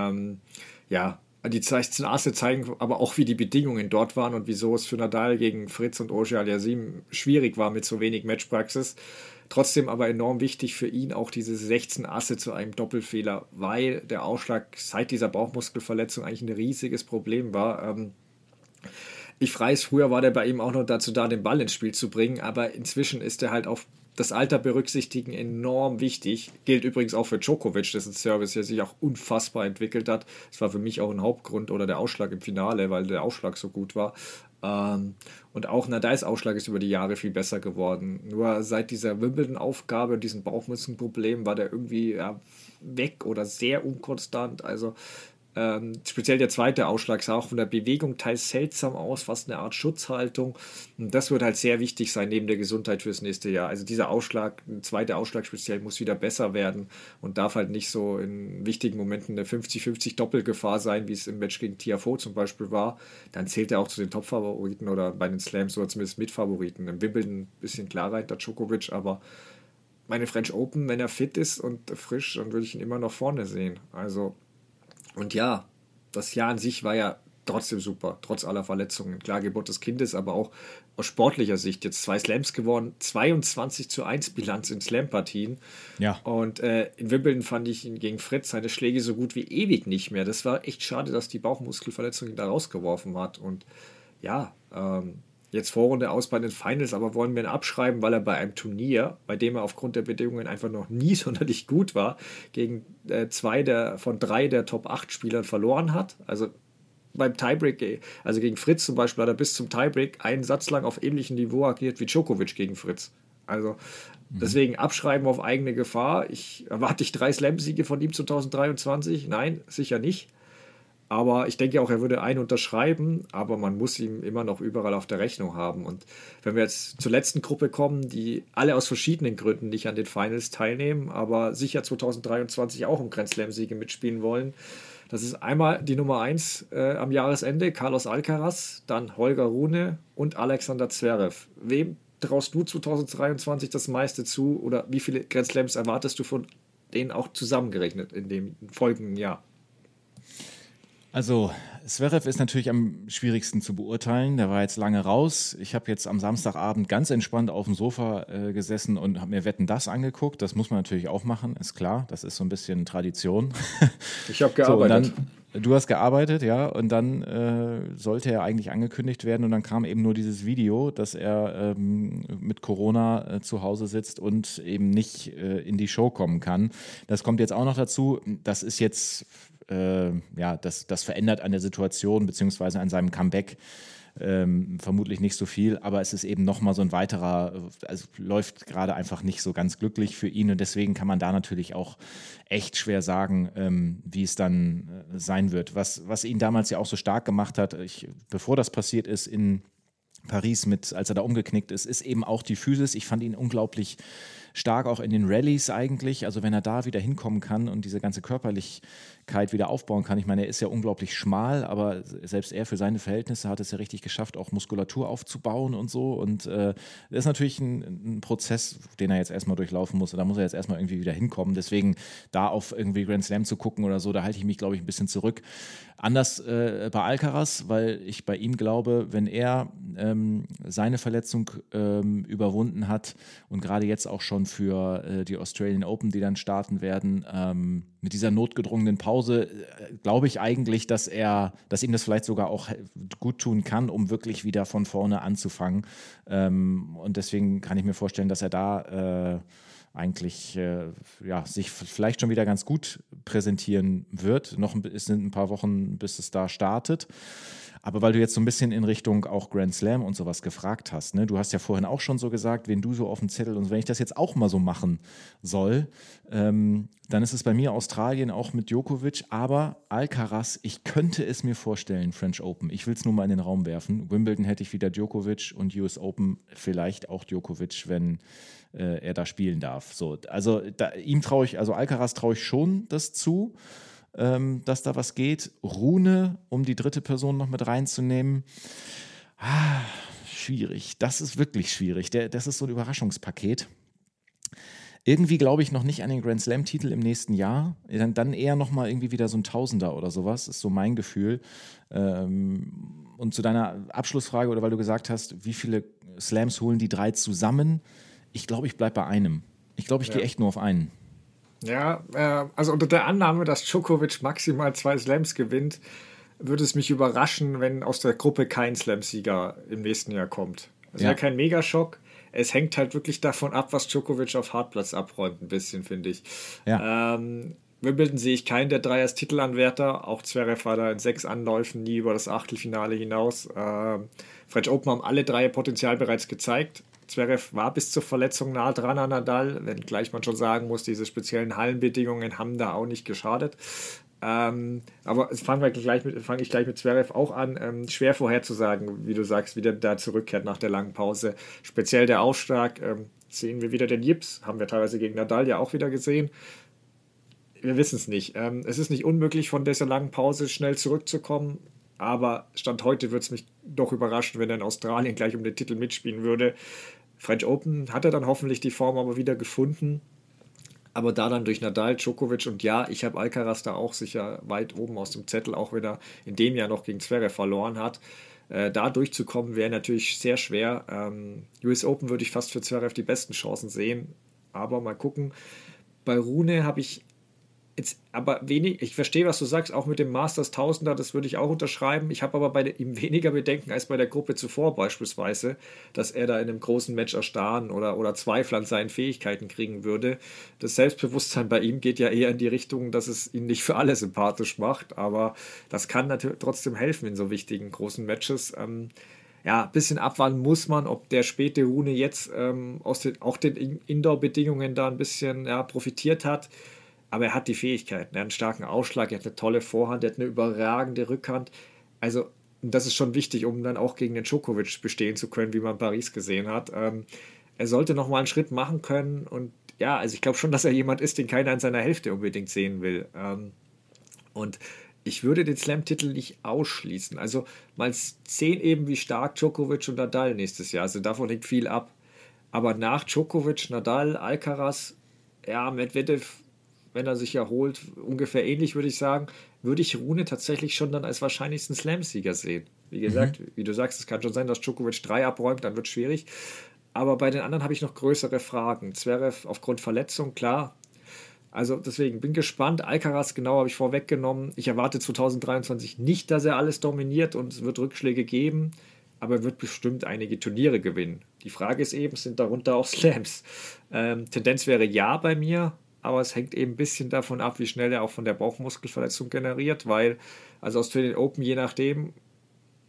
Die 16 Asse zeigen aber auch, wie die Bedingungen dort waren und wieso es für Nadal gegen Fritz und Auger Aliassime schwierig war mit so wenig Matchpraxis. Trotzdem aber enorm wichtig für ihn auch diese 16 Asse zu einem Doppelfehler, weil der Ausschlag seit dieser Bauchmuskelverletzung eigentlich ein riesiges Problem war. Ich weiß, früher war der bei ihm auch noch dazu da, den Ball ins Spiel zu bringen, aber inzwischen ist er halt auf das Alter berücksichtigen enorm wichtig. Gilt übrigens auch für Djokovic, dessen Service der sich auch unfassbar entwickelt hat. Das war für mich auch ein Hauptgrund oder der Ausschlag im Finale, weil der Ausschlag so gut war. Und auch Nadals Ausschlag ist über die Jahre viel besser geworden. Nur seit dieser Wimbledon-Aufgabe und diesem Bauchmuskelproblem war der irgendwie weg oder sehr unkonstant. Also speziell der zweite Ausschlag sah auch von der Bewegung teils seltsam aus, fast eine Art Schutzhaltung. Und das wird halt sehr wichtig sein neben der Gesundheit fürs nächste Jahr. Also dieser Ausschlag, ein zweiter Ausschlag speziell, muss wieder besser werden und darf halt nicht so in wichtigen Momenten eine 50-50 Doppelgefahr sein, wie es im Match gegen Tiafoe zum Beispiel war. Dann zählt er auch zu den Top-Favoriten oder bei den Slams oder zumindest Mitfavoriten. Im Wimbledon ein bisschen klarer hinter Djokovic, aber meine French Open, wenn er fit ist und frisch, dann würde ich ihn immer noch vorne sehen. Also und ja, das Jahr an sich war ja trotzdem super, trotz aller Verletzungen. Klar, Geburt des Kindes, aber auch aus sportlicher Sicht jetzt 2 Slams gewonnen, 22:1 Bilanz in Slam-Partien. Ja. Und in Wimbledon fand ich ihn gegen Fritz seine Schläge so gut wie ewig nicht mehr. Das war echt schade, dass die Bauchmuskelverletzung ihn da rausgeworfen hat. Und ja, jetzt Vorrunde aus bei den Finals, aber wollen wir ihn abschreiben, weil er bei einem Turnier, bei dem er aufgrund der Bedingungen einfach noch nie sonderlich gut war, gegen 2 von 3 der Top 8 Spielern verloren hat. Also beim Tiebreak, also gegen Fritz zum Beispiel, hat er bis zum Tiebreak einen Satz lang auf ähnlichem Niveau agiert wie Djokovic gegen Fritz. Also deswegen abschreiben auf eigene Gefahr. Erwarte ich 3 Slam-Siege von ihm 2023? Nein, sicher nicht. Aber ich denke auch, er würde einen unterschreiben, aber man muss ihn immer noch überall auf der Rechnung haben. Und wenn wir jetzt zur letzten Gruppe kommen, die alle aus verschiedenen Gründen nicht an den Finals teilnehmen, aber sicher 2023 auch um Grand Slam-Siege mitspielen wollen, das ist einmal die Nummer 1 am Jahresende, Carlos Alcaraz, dann Holger Rune und Alexander Zverev. Wem traust du 2023 das meiste zu oder wie viele Grand Slams erwartest du von denen auch zusammengerechnet in dem folgenden Jahr? Also Zverev ist natürlich am schwierigsten zu beurteilen. Der war jetzt lange raus. Ich habe jetzt am Samstagabend ganz entspannt auf dem Sofa gesessen und habe mir Wetten, das angeguckt. Das muss man natürlich auch machen, ist klar. Das ist so ein bisschen Tradition. Ich habe gearbeitet. So, du hast gearbeitet, ja. Und dann sollte er eigentlich angekündigt werden. Und dann kam eben nur dieses Video, dass er mit Corona zu Hause sitzt und eben nicht in die Show kommen kann. Das kommt jetzt auch noch dazu. Das ist jetzt... das verändert an der Situation beziehungsweise an seinem Comeback vermutlich nicht so viel, aber es ist eben nochmal so ein weiterer, also läuft gerade einfach nicht so ganz glücklich für ihn und deswegen kann man da natürlich auch echt schwer sagen, wie es dann sein wird. Was ihn damals ja auch so stark gemacht hat, bevor das passiert ist in Paris, als er da umgeknickt ist eben auch die Physis. Ich fand ihn unglaublich stark auch in den Rallyes eigentlich, also wenn er da wieder hinkommen kann und diese ganze Körperlichkeit wieder aufbauen kann. Ich meine, er ist ja unglaublich schmal, aber selbst er für seine Verhältnisse hat es ja richtig geschafft, auch Muskulatur aufzubauen und so und das ist natürlich ein Prozess, den er jetzt erstmal durchlaufen muss und da muss er jetzt erstmal irgendwie wieder hinkommen. Deswegen da auf irgendwie Grand Slam zu gucken oder so, da halte ich mich, glaube ich, ein bisschen zurück. Anders bei Alcaraz, weil ich bei ihm glaube, wenn er seine Verletzung überwunden hat und gerade jetzt auch schon für die Australian Open, die dann starten werden, mit dieser notgedrungenen Pause, glaube ich eigentlich, dass ihm das vielleicht sogar auch gut tun kann, um wirklich wieder von vorne anzufangen. Und deswegen kann ich mir vorstellen, dass er da eigentlich sich vielleicht schon wieder ganz gut präsentieren wird. Es sind ein paar Wochen, bis es da startet. Aber weil du jetzt so ein bisschen in Richtung auch Grand Slam und sowas gefragt hast, ne? Du hast ja vorhin auch schon so gesagt, wen du so auf dem Zettel und wenn ich das jetzt auch mal so machen soll, dann ist es bei mir Australien auch mit Djokovic, aber Alcaraz, ich könnte es mir vorstellen, French Open, ich will es nur mal in den Raum werfen. Wimbledon hätte ich wieder Djokovic und US Open vielleicht auch Djokovic, wenn er da spielen darf. So, also Alcaraz traue ich schon das zu, dass da was geht. Rune, um die dritte Person noch mit reinzunehmen, schwierig. Das ist wirklich schwierig. Das ist so ein Überraschungspaket. Irgendwie glaube ich noch nicht an den Grand Slam-Titel im nächsten Jahr. Dann eher nochmal irgendwie wieder so ein Tausender oder sowas, ist so mein Gefühl. Und zu deiner Abschlussfrage, oder weil du gesagt hast, wie viele Slams holen die drei zusammen? Ich glaube, ich bleibe bei einem. Ich glaube, ich gehe echt nur auf einen. Ja, also unter der Annahme, dass Djokovic maximal 2 Slams gewinnt, würde es mich überraschen, wenn aus der Gruppe kein Slam-Sieger im nächsten Jahr kommt. Das wäre kein Megaschock. Es hängt halt wirklich davon ab, was Djokovic auf Hartplatz abräumt, ein bisschen, finde ich. Ja. Wimbledon sehe ich keinen der 3 als Titelanwärter. Auch Zverev war da in 6 Anläufen nie über das Achtelfinale hinaus. French Open haben alle 3 Potenzial bereits gezeigt. Zverev war bis zur Verletzung nah dran an Nadal, wenngleich man schon sagen muss, diese speziellen Hallenbedingungen haben da auch nicht geschadet. Aber fange ich gleich mit Zverev auch an. Schwer vorherzusagen, wie du sagst, wie der da zurückkehrt nach der langen Pause. Speziell der Aufschlag, sehen wir wieder den Jips, haben wir teilweise gegen Nadal ja auch wieder gesehen. Wir wissen es nicht. Es ist nicht unmöglich, von dieser langen Pause schnell zurückzukommen. Aber Stand heute würde es mich doch überraschen, wenn er in Australien gleich um den Titel mitspielen würde. French Open hat er dann hoffentlich die Form aber wieder gefunden. Aber da dann durch Nadal, Djokovic und ja, ich habe Alcaraz da auch sicher weit oben aus dem Zettel, auch wenn er in dem Jahr noch gegen Zverev verloren hat. Da durchzukommen wäre natürlich sehr schwer. US Open würde ich fast für Zverev die besten Chancen sehen. Aber mal gucken. Bei Rune habe ich jetzt aber wenig, ich verstehe, was du sagst, auch mit dem Masters Tausender, das würde ich auch unterschreiben. Ich habe aber bei ihm weniger Bedenken als bei der Gruppe zuvor beispielsweise, dass er da in einem großen Match erstarren oder Zweifel an seinen Fähigkeiten kriegen würde. Das Selbstbewusstsein bei ihm geht ja eher in die Richtung, dass es ihn nicht für alle sympathisch macht, aber das kann natürlich trotzdem helfen in so wichtigen großen Matches. Ein bisschen abwarten muss man, ob der späte Rune jetzt aus den Indoor-Bedingungen da ein bisschen profitiert hat. Aber er hat die Fähigkeiten, er hat einen starken Ausschlag, er hat eine tolle Vorhand, er hat eine überragende Rückhand. Also das ist schon wichtig, um dann auch gegen den Djokovic bestehen zu können, wie man in Paris gesehen hat. Er sollte nochmal einen Schritt machen können und ja, also ich glaube schon, dass er jemand ist, den keiner in seiner Hälfte unbedingt sehen will. Und ich würde den Slam-Titel nicht ausschließen. Also mal sehen eben, wie stark Djokovic und Nadal nächstes Jahr sind. Davon hängt viel ab. Aber nach Djokovic, Nadal, Alcaraz, Medvedev, wenn er sich erholt, ungefähr ähnlich, würde ich sagen, würde ich Rune tatsächlich schon dann als wahrscheinlichsten Slam-Sieger sehen. Wie gesagt, wie du sagst, es kann schon sein, dass Djokovic 3 abräumt, dann wird es schwierig. Aber bei den anderen habe ich noch größere Fragen. Zverev aufgrund Verletzung, klar. Also deswegen bin gespannt. Alcaraz, genau, habe ich vorweggenommen. Ich erwarte 2023 nicht, dass er alles dominiert und es wird Rückschläge geben, aber er wird bestimmt einige Turniere gewinnen. Die Frage ist eben, sind darunter auch Slams? Tendenz wäre ja bei mir, aber es hängt eben ein bisschen davon ab, wie schnell er auch von der Bauchmuskelverletzung generiert, weil, also Australian Open, je nachdem,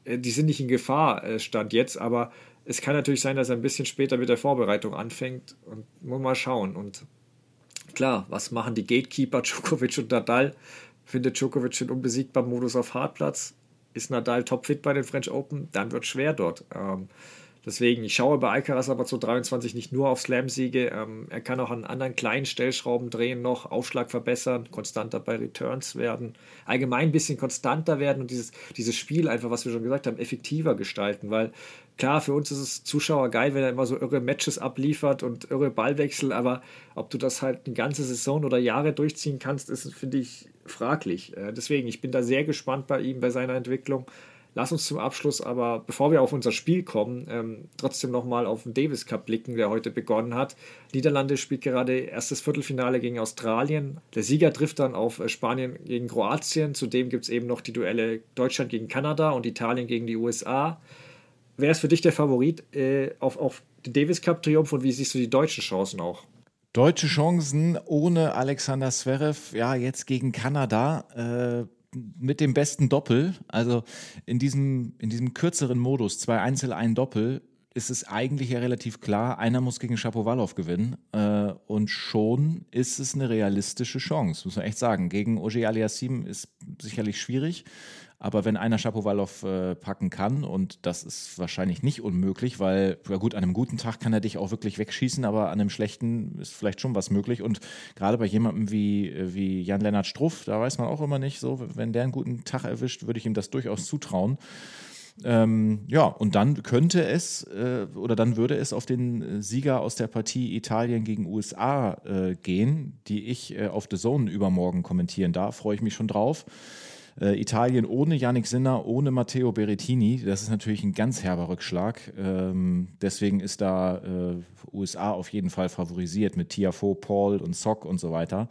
die sind nicht in Gefahr, Stand jetzt, aber es kann natürlich sein, dass er ein bisschen später mit der Vorbereitung anfängt und muss mal schauen. Und klar, was machen die Gatekeeper Djokovic und Nadal? Findet Djokovic den unbesiegbaren Modus auf Hartplatz? Ist Nadal topfit bei den French Open? Dann wird es schwer dort. Deswegen, ich schaue bei Alcaraz aber zu 23 nicht nur auf Slam-Siege. Er kann auch an anderen kleinen Stellschrauben drehen noch, Aufschlag verbessern, konstanter bei Returns werden, allgemein ein bisschen konstanter werden und dieses Spiel einfach, was wir schon gesagt haben, effektiver gestalten, weil klar, für uns ist es Zuschauer geil, wenn er immer so irre Matches abliefert und irre Ballwechsel, aber ob du das halt eine ganze Saison oder Jahre durchziehen kannst, ist, finde ich, fraglich. Deswegen, ich bin da sehr gespannt bei ihm, bei seiner Entwicklung. Lass uns zum Abschluss aber, bevor wir auf unser Spiel kommen, trotzdem nochmal auf den Davis Cup blicken, der heute begonnen hat. Niederlande spielt gerade erstes Viertelfinale gegen Australien. Der Sieger trifft dann auf Spanien gegen Kroatien. Zudem gibt es eben noch die Duelle Deutschland gegen Kanada und Italien gegen die USA. Wer ist für dich der Favorit auf den Davis Cup Triumph und wie siehst du die deutschen Chancen auch? Deutsche Chancen ohne Alexander Zverev, ja, jetzt gegen Kanada, mit dem besten Doppel, also in diesem kürzeren Modus, 2 Einzel, 1 Doppel, ist es eigentlich ja relativ klar, einer muss gegen Shapovalov gewinnen und schon ist es eine realistische Chance, muss man echt sagen. Gegen Auger-Aliassime ist sicherlich schwierig, aber wenn einer Shapovalov packen kann, und das ist wahrscheinlich nicht unmöglich, weil, ja gut, an einem guten Tag kann er dich auch wirklich wegschießen, aber an einem schlechten ist vielleicht schon was möglich. Und gerade bei jemandem wie Jan-Lennart Struff, da weiß man auch immer nicht so, wenn der einen guten Tag erwischt, würde ich ihm das durchaus zutrauen. Ja, und dann könnte es oder dann würde es auf den Sieger aus der Partie Italien gegen USA gehen, die ich auf The Zone übermorgen kommentieren darf. Freue ich mich schon drauf. Italien ohne Yannick Sinner, ohne Matteo Berrettini, das ist natürlich ein ganz herber Rückschlag. Deswegen ist da USA auf jeden Fall favorisiert mit Tiafoe, Paul und Sock und so weiter.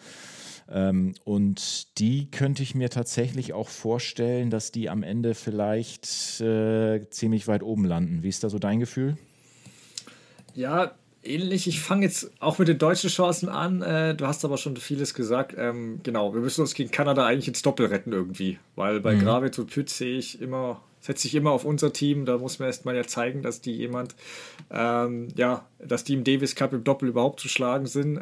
Und die könnte ich mir tatsächlich auch vorstellen, dass die am Ende vielleicht ziemlich weit oben landen. Wie ist da so dein Gefühl? Ja, ähnlich. Ich fange jetzt auch mit den deutschen Chancen an. Du hast aber schon vieles gesagt. Genau, wir müssen uns gegen Kanada eigentlich ins Doppel retten irgendwie. Weil bei Gravitz und Pütz setze ich immer auf unser Team. Da muss man erstmal ja zeigen, dass die dass die im Davis Cup im Doppel überhaupt zu schlagen sind.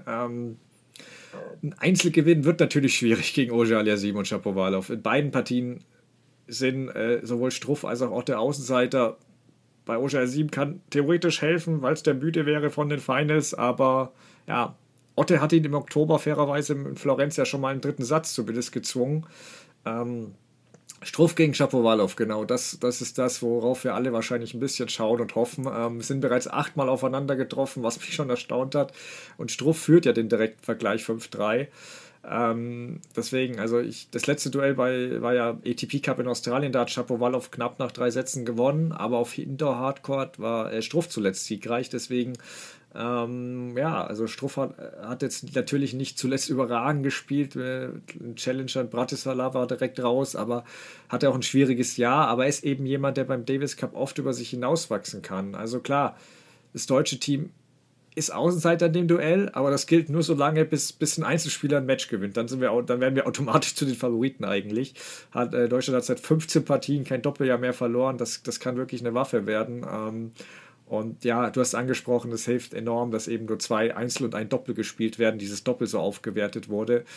Ein Einzelgewinn wird natürlich schwierig gegen Auger-Aliassime und Shapovalov. In beiden Partien sind sowohl Struff als auch der Außenseiter. Bei Auger-Aliassime kann theoretisch helfen, weil es der müde wäre von den Finals, aber ja, Otte hat ihn im Oktober fairerweise in Florenz ja schon mal einen dritten Satz zumindest gezwungen. Struff gegen Shapovalov, genau, das ist das, worauf wir alle wahrscheinlich ein bisschen schauen und hoffen. Sind bereits 8-mal aufeinander getroffen, was mich schon erstaunt hat. Und Struff führt ja den direkten Vergleich 5-3. Deswegen, also das letzte Duell war ja ATP Cup in Australien, da hat Shapovalov knapp nach 3 Sätzen gewonnen, aber auf Indoor Hardcourt war Struff zuletzt siegreich, deswegen also Struff hat jetzt natürlich nicht zuletzt überragend gespielt, ein Challenger in Bratislava war direkt raus, aber hatte auch ein schwieriges Jahr, aber er ist eben jemand, der beim Davis Cup oft über sich hinauswachsen kann. Also klar, das deutsche Team ist Außenseiter in dem Duell, aber das gilt nur so lange, bis ein Einzelspieler ein Match gewinnt. Dann werden wir automatisch zu den Favoriten eigentlich. Deutschland hat seit 15 Partien kein Doppeljahr mehr verloren. Das kann wirklich eine Waffe werden. Und ja, du hast angesprochen, es hilft enorm, dass eben nur 2 Einzel und ein Doppel gespielt werden, dieses Doppel so aufgewertet wurde.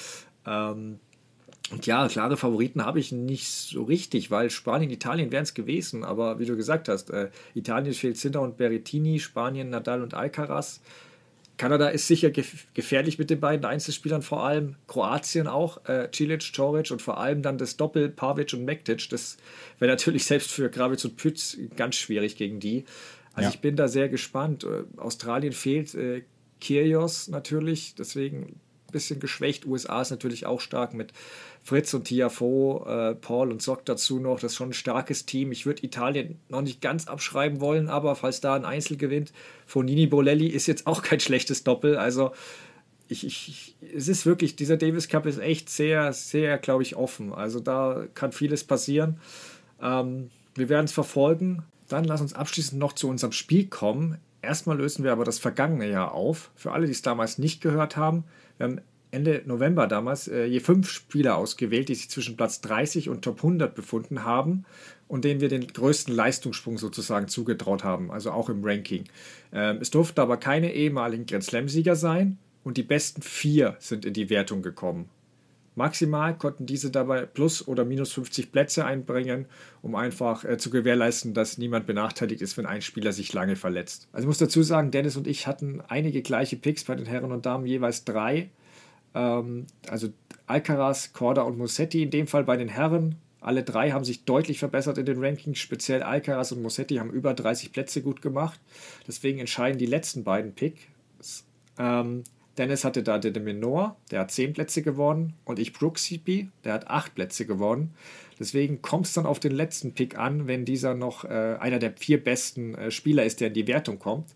Und ja, klare Favoriten habe ich nicht so richtig, weil Spanien, Italien wären es gewesen, aber wie du gesagt hast, Italien fehlt Sinner und Berrettini, Spanien, Nadal und Alcaraz. Kanada ist sicher gefährlich mit den beiden Einzelspielern vor allem, Kroatien auch, Cilic, Coric und vor allem dann das Doppel Pavic und Mektic, das wäre natürlich selbst für Gravitz und Pütz ganz schwierig gegen die. Also Ich bin da sehr gespannt. Australien fehlt Kyrgios natürlich, deswegen ein bisschen geschwächt. USA ist natürlich auch stark mit Fritz und Tiafoe, Paul und Sock dazu noch. Das ist schon ein starkes Team. Ich würde Italien noch nicht ganz abschreiben wollen, aber falls da ein Einzel gewinnt, Fognini Bolelli ist jetzt auch kein schlechtes Doppel. Also es ist wirklich, dieser Davis Cup ist echt sehr, sehr, glaube ich, offen. Also da kann vieles passieren. Wir werden es verfolgen. Dann lass uns abschließend noch zu unserem Spiel kommen. Erstmal lösen wir aber das vergangene Jahr auf. Für alle, die es damals nicht gehört haben, wir haben Ende November damals je 5 Spieler ausgewählt, die sich zwischen Platz 30 und Top 100 befunden haben und denen wir den größten Leistungssprung sozusagen zugetraut haben, also auch im Ranking. Es durften aber keine ehemaligen Grand Slam-Sieger sein und die besten 4 sind in die Wertung gekommen. Maximal konnten diese dabei plus oder minus 50 Plätze einbringen, um einfach zu gewährleisten, dass niemand benachteiligt ist, wenn ein Spieler sich lange verletzt. Also ich muss dazu sagen, Dennis und ich hatten einige gleiche Picks bei den Herren und Damen, jeweils 3. Also Alcaraz, Korda und Musetti in dem Fall bei den Herren. Alle 3 haben sich deutlich verbessert in den Rankings. Speziell Alcaraz und Musetti haben über 30 Plätze gut gemacht. Deswegen entscheiden die letzten beiden Picks. Dennis hatte da de Minaur, der hat 10 Plätze gewonnen. Und ich Brooksby, der hat 8 Plätze gewonnen. Deswegen kommt es dann auf den letzten Pick an, wenn dieser noch einer der 4 besten Spieler ist, der in die Wertung kommt.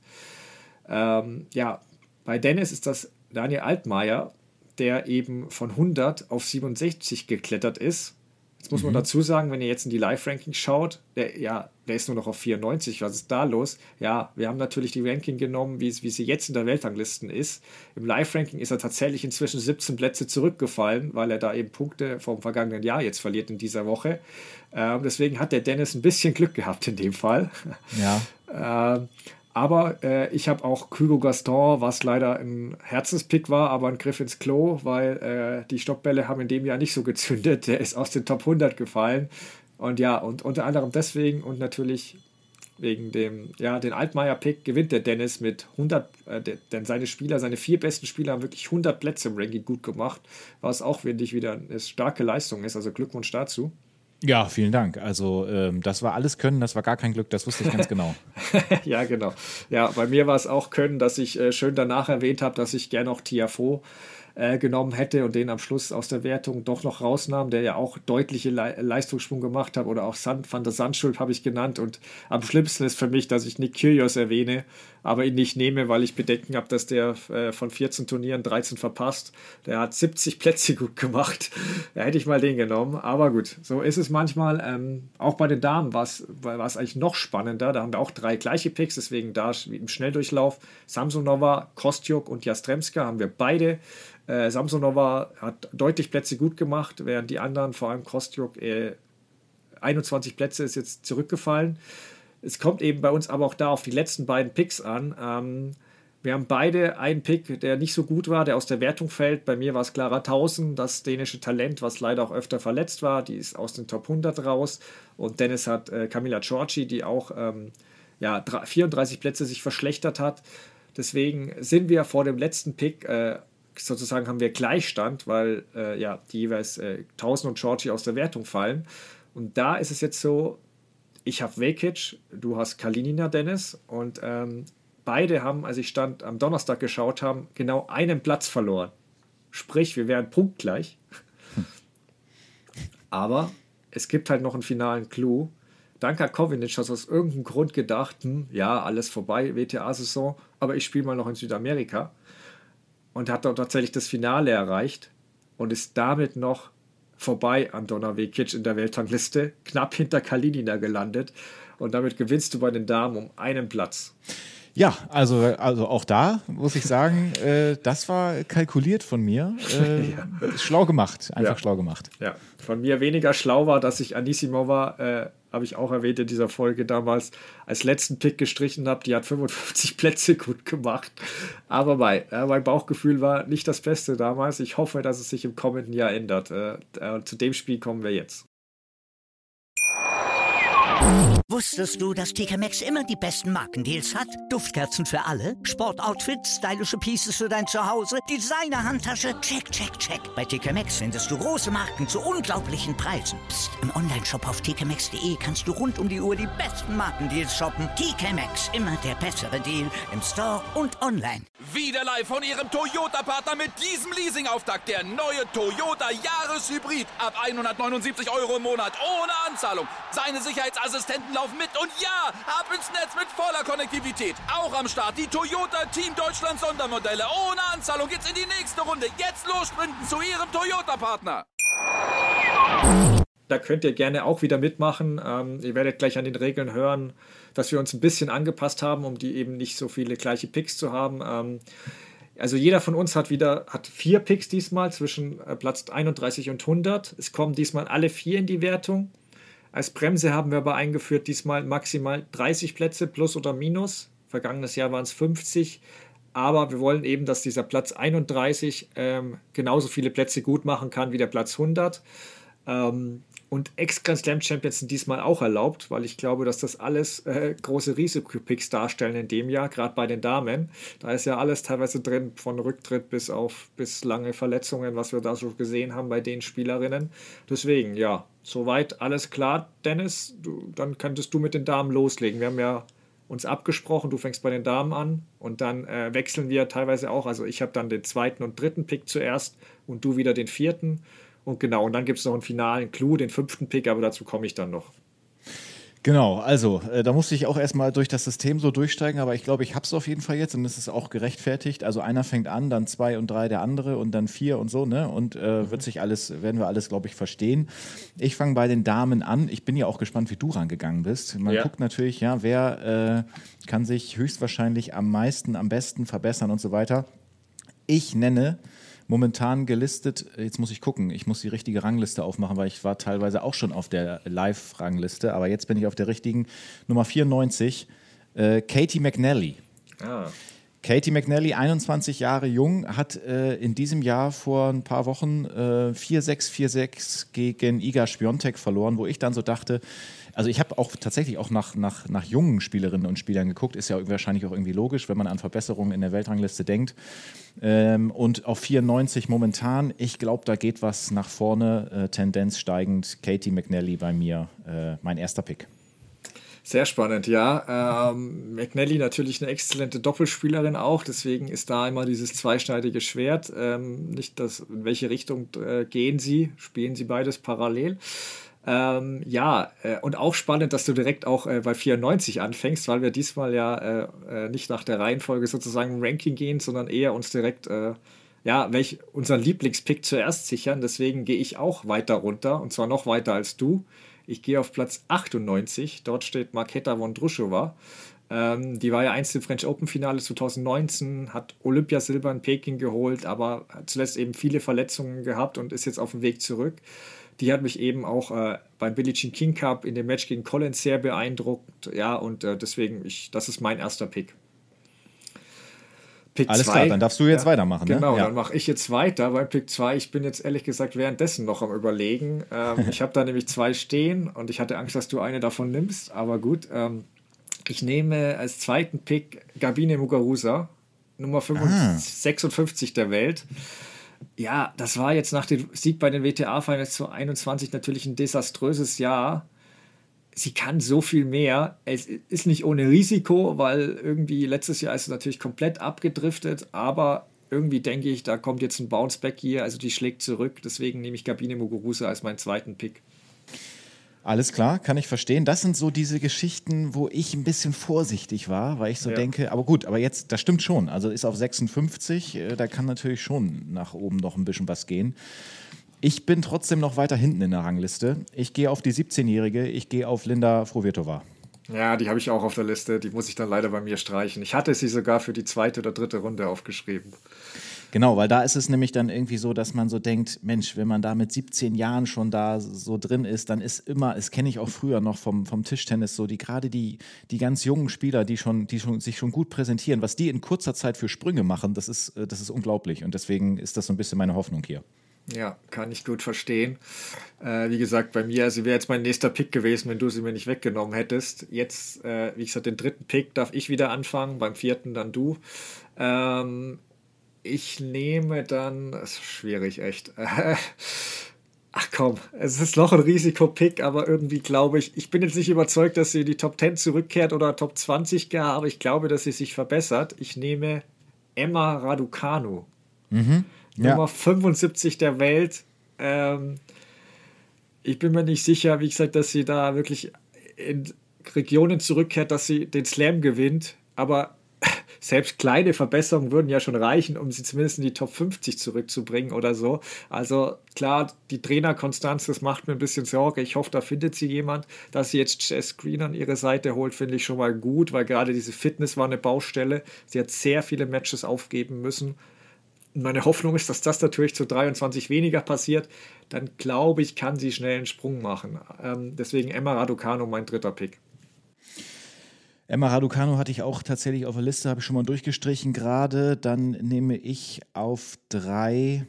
Bei Dennis ist das Daniel Altmaier, der eben von 100 auf 67 geklettert ist. Jetzt muss man dazu sagen, wenn ihr jetzt in die Live-Rankings schaut, der ist nur noch auf 94. Was ist da los? Ja, wir haben natürlich die Ranking genommen, wie sie jetzt in der Weltranglisten ist. Im Live-Ranking ist er tatsächlich inzwischen 17 Plätze zurückgefallen, weil er da eben Punkte vom vergangenen Jahr jetzt verliert in dieser Woche. Deswegen hat der Dennis ein bisschen Glück gehabt in dem Fall. Ja. Aber ich habe auch Hugo Gaston, was leider ein Herzenspick war, aber ein Griff ins Klo, weil die Stoppbälle haben in dem Jahr nicht so gezündet. Der ist aus den Top 100 gefallen. Und unter anderem deswegen und natürlich wegen den Altmaier-Pick gewinnt der Dennis mit 100, denn seine 4 besten Spieler haben wirklich 100 Plätze im Ranking gut gemacht, was auch, finde ich, wieder eine starke Leistung ist. Also Glückwunsch dazu. Ja, vielen Dank. Also das war alles Können, das war gar kein Glück, das wusste ich ganz genau. Ja, genau. Ja, bei mir war es auch Können, dass ich schön danach erwähnt habe, dass ich gerne auch Tiafoe genommen hätte und den am Schluss aus der Wertung doch noch rausnahm, der ja auch deutliche Leistungssprung gemacht hat, oder auch Van der Zandschulp habe ich genannt, und am schlimmsten ist für mich, dass ich Nick Kyrgios erwähne, aber ihn nicht nehme, weil ich Bedenken habe, dass der von 14 Turnieren 13 verpasst. Der hat 70 Plätze gut gemacht. Da hätte ich mal den genommen, aber gut, so ist es manchmal. Auch bei den Damen war es eigentlich noch spannender, da haben wir auch 3 gleiche Picks, deswegen da im Schnelldurchlauf Samsonova, Kostyuk und Jastremska haben wir beide. Samsonova hat deutlich Plätze gut gemacht, während die anderen, vor allem Kostyuk, 21 Plätze ist jetzt zurückgefallen. Es kommt eben bei uns aber auch da auf die letzten beiden Picks an. Wir haben beide einen Pick, der nicht so gut war, der aus der Wertung fällt. Bei mir war es Clara Tauson, das dänische Talent, was leider auch öfter verletzt war. Die ist aus den Top 100 raus. Und Dennis hat Camila Giorgi, die auch 34 Plätze sich verschlechtert hat. Deswegen sind wir vor dem letzten Pick, sozusagen haben wir Gleichstand, weil die jeweils Tauson und Giorgi aus der Wertung fallen. Und da ist es jetzt so, ich habe Vekic, du hast Kalinina, Dennis, und beide haben, als ich am Donnerstag geschaut haben, genau einen Platz verloren. Sprich, wir wären punktgleich. Aber es gibt halt noch einen finalen Clou. Danka Kovinic hat aus irgendeinem Grund gedacht, alles vorbei, WTA-Saison, aber ich spiele mal noch in Südamerika. Und hat dort tatsächlich das Finale erreicht und ist damit noch vorbei an Donna Vekic in der Weltrangliste, knapp hinter Kalinina gelandet. Und damit gewinnst du bei den Damen um einen Platz. Ja, also auch da muss ich sagen, das war kalkuliert von mir. Schlau gemacht, einfach schlau gemacht. Ja, von mir weniger schlau war, dass ich Anisimova, habe ich auch erwähnt in dieser Folge damals, als letzten Pick gestrichen habe. Die hat 55 Plätze gut gemacht. Aber mein Bauchgefühl war nicht das Beste damals. Ich hoffe, dass es sich im kommenden Jahr ändert. Zu dem Spiel kommen wir jetzt. Wusstest du, dass TK Maxx immer die besten Markendeals hat? Duftkerzen für alle, Sportoutfits, stylische Pieces für dein Zuhause, Designer-Handtasche, check, check, check. Bei TK Maxx findest du große Marken zu unglaublichen Preisen. Psst. Im Onlineshop auf tkmaxx.de kannst du rund um die Uhr die besten Markendeals shoppen. TK Maxx, immer der bessere Deal im Store und online. Wieder live von ihrem Toyota-Partner mit diesem Leasing-Auftakt. Der neue Toyota Jahreshybrid. Ab 179 € im Monat, ohne Anzahlung. Seine Sicherheitsassistenten laufen mit und ja, ab ins Netz mit voller Konnektivität. Auch am Start die Toyota Team Deutschland Sondermodelle. Ohne Anzahlung geht's in die nächste Runde. Jetzt los sprinten zu Ihrem Toyota-Partner. Da könnt ihr gerne auch wieder mitmachen. Ihr werdet gleich an den Regeln hören, dass wir uns ein bisschen angepasst haben, um die eben nicht so viele gleiche Picks zu haben. Also jeder von uns hat 4 Picks diesmal zwischen Platz 31 und 100. Es kommen diesmal alle 4 in die Wertung. Als Bremse haben wir aber eingeführt, diesmal maximal 30 Plätze plus oder minus. Vergangenes Jahr waren es 50. Aber wir wollen eben, dass dieser Platz 31 genauso viele Plätze gut machen kann wie der Platz 100. Und Ex-Grand Slam Champions sind diesmal auch erlaubt, weil ich glaube, dass das alles große Risikopicks darstellen in dem Jahr, gerade bei den Damen. Da ist ja alles teilweise drin, von Rücktritt bis lange Verletzungen, was wir da so gesehen haben bei den Spielerinnen. Deswegen, ja, soweit alles klar, Dennis. Dann könntest du mit den Damen loslegen. Wir haben ja uns abgesprochen, du fängst bei den Damen an und dann wechseln wir teilweise auch. Also ich habe dann den 2. und 3. Pick zuerst und du wieder den 4. Und genau, und dann gibt es noch einen finalen Clou, den 5. Pick, aber dazu komme ich dann noch. Genau, also da musste ich auch erstmal durch das System so durchsteigen, aber ich glaube, ich habe es auf jeden Fall jetzt und es ist auch gerechtfertigt. Also einer fängt an, dann 2 und 3 der andere und dann 4 und so, ne? Und werden wir alles, glaube ich, verstehen. Ich fange bei den Damen an. Ich bin ja auch gespannt, wie du rangegangen bist. Man guckt natürlich, ja, wer kann sich höchstwahrscheinlich am meisten, am besten verbessern und so weiter. Ich nenne momentan gelistet, jetzt muss ich gucken, ich muss die richtige Rangliste aufmachen, weil ich war teilweise auch schon auf der Live-Rangliste, aber jetzt bin ich auf der richtigen Nummer 94, Caty McNally. Caty McNally, 21 Jahre jung, hat in diesem Jahr vor ein paar Wochen 4-6 gegen Iga Świątek verloren, wo ich dann so dachte, also ich habe auch tatsächlich auch nach jungen Spielerinnen und Spielern geguckt, ist ja wahrscheinlich auch irgendwie logisch, wenn man an Verbesserungen in der Weltrangliste denkt. Und auf 94 momentan, ich glaube, da geht was nach vorne, Tendenz steigend. Caty McNally bei mir, mein erster Pick. Sehr spannend, ja. McNally natürlich eine exzellente Doppelspielerin auch, deswegen ist da immer dieses zweischneidige Schwert. Nicht, in welche Richtung spielen sie beides parallel. Und auch spannend, dass du direkt auch bei 94 anfängst, weil wir diesmal ja nicht nach der Reihenfolge sozusagen im Ranking gehen, sondern eher uns direkt unseren Lieblingspick zuerst sichern. Deswegen gehe ich auch weiter runter und zwar noch weiter als du. Ich gehe auf Platz 98, dort steht Markéta Vondroušová. Die war ja einst im French Open Finale 2019, hat Olympiasilber in Peking geholt, aber hat zuletzt eben viele Verletzungen gehabt und ist jetzt auf dem Weg zurück. Die hat mich eben auch beim Billie Jean King Cup in dem Match gegen Collins sehr beeindruckt. Ja, und deswegen, das ist mein erster Pick. Pick Alles 2, klar, dann darfst du jetzt weitermachen. Genau, ne? Ja. Dann mache ich jetzt weiter beim Pick 2. Ich bin jetzt ehrlich gesagt währenddessen noch am Überlegen. Ich habe da nämlich 2 stehen und ich hatte Angst, dass du eine davon nimmst. Aber gut, ich nehme als zweiten Pick Gabine Muguruza, Nummer 56 der Welt. Ja, das war jetzt nach dem Sieg bei den WTA-Finals 2021 natürlich ein desaströses Jahr. Sie kann so viel mehr. Es ist nicht ohne Risiko, weil irgendwie letztes Jahr ist es natürlich komplett abgedriftet, aber irgendwie denke ich, da kommt jetzt ein Bounce-Back hier, also die schlägt zurück. Deswegen nehme ich Gabine Muguruza als meinen zweiten Pick. Alles klar, kann ich verstehen. Das sind so diese Geschichten, wo ich ein bisschen vorsichtig war, weil ich so denke, aber gut, aber jetzt, das stimmt schon. Also ist auf 56, da kann natürlich schon nach oben noch ein bisschen was gehen. Ich bin trotzdem noch weiter hinten in der Rangliste. Ich gehe auf die 17-Jährige, ich gehe auf Linda Fruhvirtova. Ja, die habe ich auch auf der Liste, die muss ich dann leider bei mir streichen. Ich hatte sie sogar für die 2. oder 3. Runde aufgeschrieben. Genau, weil da ist es nämlich dann irgendwie so, dass man so denkt, Mensch, wenn man da mit 17 Jahren schon da so drin ist, dann ist immer, das kenne ich auch früher noch vom Tischtennis, so gerade die ganz jungen Spieler, die sich schon gut präsentieren, was die in kurzer Zeit für Sprünge machen, das ist unglaublich und deswegen ist das so ein bisschen meine Hoffnung hier. Ja, kann ich gut verstehen. Wie gesagt, bei mir, sie wäre jetzt mein nächster Pick gewesen, wenn du sie mir nicht weggenommen hättest. Jetzt, wie gesagt, den 3. Pick darf ich wieder anfangen, beim 4. dann du. Ich nehme dann, das ist schwierig, echt. Ach komm, es ist noch ein Risikopick, aber irgendwie glaube ich bin jetzt nicht überzeugt, dass sie in die Top 10 zurückkehrt oder Top 20 gar, aber ich glaube, dass sie sich verbessert. Ich nehme Emma Raducanu. Nummer 75 der Welt. Ich bin mir nicht sicher, wie gesagt, dass sie da wirklich in Regionen zurückkehrt, dass sie den Slam gewinnt, aber selbst kleine Verbesserungen würden ja schon reichen, um sie zumindest in die Top 50 zurückzubringen oder so. Also klar, die Trainerkonstanz, das macht mir ein bisschen Sorge. Ich hoffe, da findet sie jemand. Dass sie jetzt Jess Green an ihre Seite holt, finde ich schon mal gut, weil gerade diese Fitness war eine Baustelle. Sie hat sehr viele Matches aufgeben müssen. Meine Hoffnung ist, dass das natürlich zu 23 weniger passiert. Dann glaube ich, kann sie schnell einen Sprung machen. Deswegen Emma Raducanu, mein 3. Pick. Emma Raducanu hatte ich auch tatsächlich auf der Liste, habe ich schon mal durchgestrichen gerade. Dann nehme ich auf 3.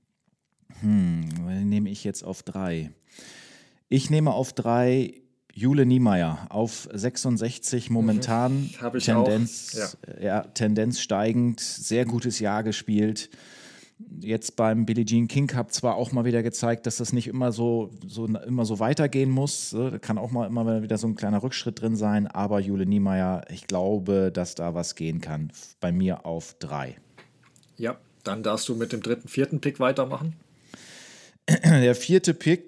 Nehme ich jetzt auf 3? Ich nehme auf 3 Jule Niemeyer auf 66 momentan. Habe ich Tendenz, auch. Ja, Tendenz steigend, sehr gutes Jahr gespielt. Jetzt beim Billie Jean King Cup zwar auch mal wieder gezeigt, dass das nicht immer so weitergehen muss. Da kann auch mal immer wieder so ein kleiner Rückschritt drin sein. Aber Jule Niemeyer, ich glaube, dass da was gehen kann. Bei mir auf 3. Ja, dann darfst du mit dem 3., 4. Pick weitermachen. Der 4. Pick.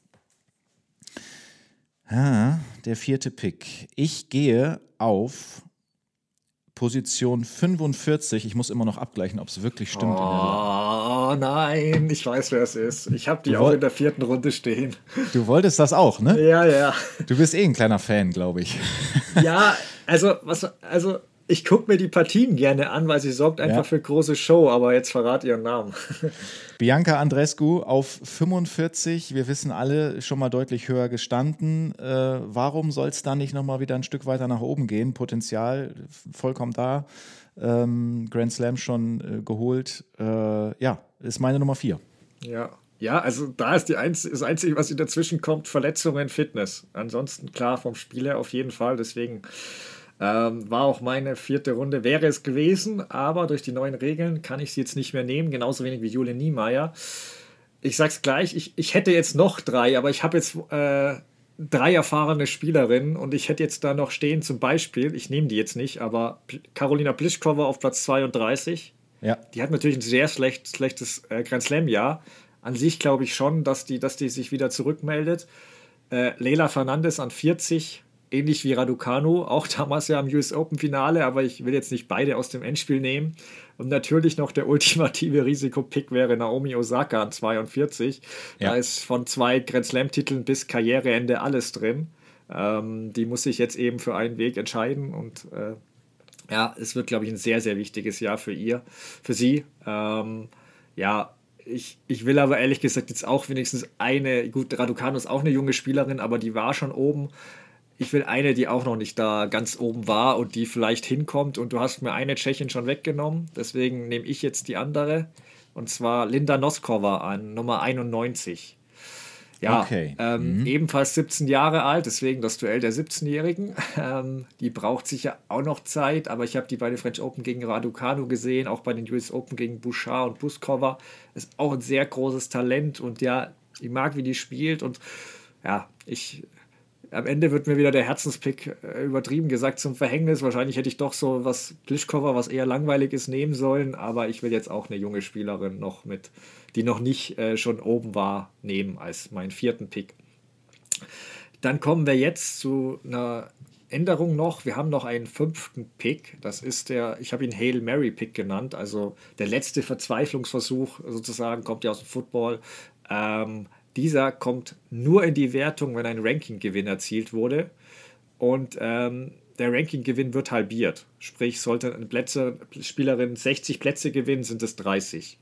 Der 4. Pick. Ich gehe auf Position 45. Ich muss immer noch abgleichen, ob es wirklich stimmt. Oh nein, ich weiß, wer es ist. Ich habe die auch in der 4. Runde stehen. Du wolltest das auch, ne? Ja. Du bist ein kleiner Fan, glaube ich. Ja, also ich gucke mir die Partien gerne an, weil sie sorgt einfach für große Show, aber jetzt verrat ihren Namen. Bianca Andreescu auf 45, wir wissen alle, schon mal deutlich höher gestanden. Warum soll es da nicht nochmal wieder ein Stück weiter nach oben gehen? Potenzial vollkommen da. Grand Slam schon geholt. Ist meine Nummer 4. Ja, also da ist das Einzige, was dazwischen kommt, Verletzungen, Fitness. Ansonsten klar vom Spieler auf jeden Fall, deswegen war auch meine 4. Runde, wäre es gewesen, aber durch die neuen Regeln kann ich sie jetzt nicht mehr nehmen, genauso wenig wie Jule Niemeyer. Ich sag's gleich, ich hätte jetzt noch 3, aber ich habe jetzt 3 erfahrene Spielerinnen und ich hätte jetzt da noch stehen, zum Beispiel, ich nehme die jetzt nicht, aber Karolina Pliskova auf Platz 32. Ja. Die hat natürlich ein sehr schlechtes Grand Slam-Jahr. An sich glaube ich schon, dass die sich wieder zurückmeldet. Leila Fernandes an 40, ähnlich wie Raducanu, auch damals ja im US Open Finale, aber ich will jetzt nicht beide aus dem Endspiel nehmen. Und natürlich noch der ultimative Risikopick wäre Naomi Osaka an 42. Ja. Da ist von 2 Grand Slam-Titeln bis Karriereende alles drin. Die muss sich jetzt eben für einen Weg entscheiden und es wird, glaube ich, ein sehr, sehr wichtiges Jahr für sie. Ich will aber ehrlich gesagt jetzt auch wenigstens gut, Raducanu ist auch eine junge Spielerin, aber die war schon oben. Ich will eine, die auch noch nicht da ganz oben war und die vielleicht hinkommt. Und du hast mir eine Tschechin schon weggenommen. Deswegen nehme ich jetzt die andere. Und zwar Linda Noskova an Nummer 91. Ja, okay. Ebenfalls 17 Jahre alt. Deswegen das Duell der 17-Jährigen. Die braucht sicher auch noch Zeit. Aber ich habe die bei den French Open gegen Raducanu gesehen. Auch bei den US Open gegen Bouchard und Puskova. Ist auch ein sehr großes Talent. Und ja, ich mag, wie die spielt. Und ja, am Ende wird mir wieder der Herzenspick übertrieben gesagt zum Verhängnis. Wahrscheinlich hätte ich doch so was Pliskova, was eher langweilig ist, nehmen sollen. Aber ich will jetzt auch eine junge Spielerin noch die noch nicht schon oben war, nehmen als meinen 4. Pick. Dann kommen wir jetzt zu einer Änderung noch. Wir haben noch einen 5. Pick. Das ist ich habe ihn Hail Mary Pick genannt. Also der letzte Verzweiflungsversuch sozusagen, kommt ja aus dem Football. Dieser kommt nur in die Wertung, wenn ein Ranking-Gewinn erzielt wurde. Und der Ranking-Gewinn wird halbiert. Sprich, sollte eine Spielerin 60 Plätze gewinnen, sind es 30.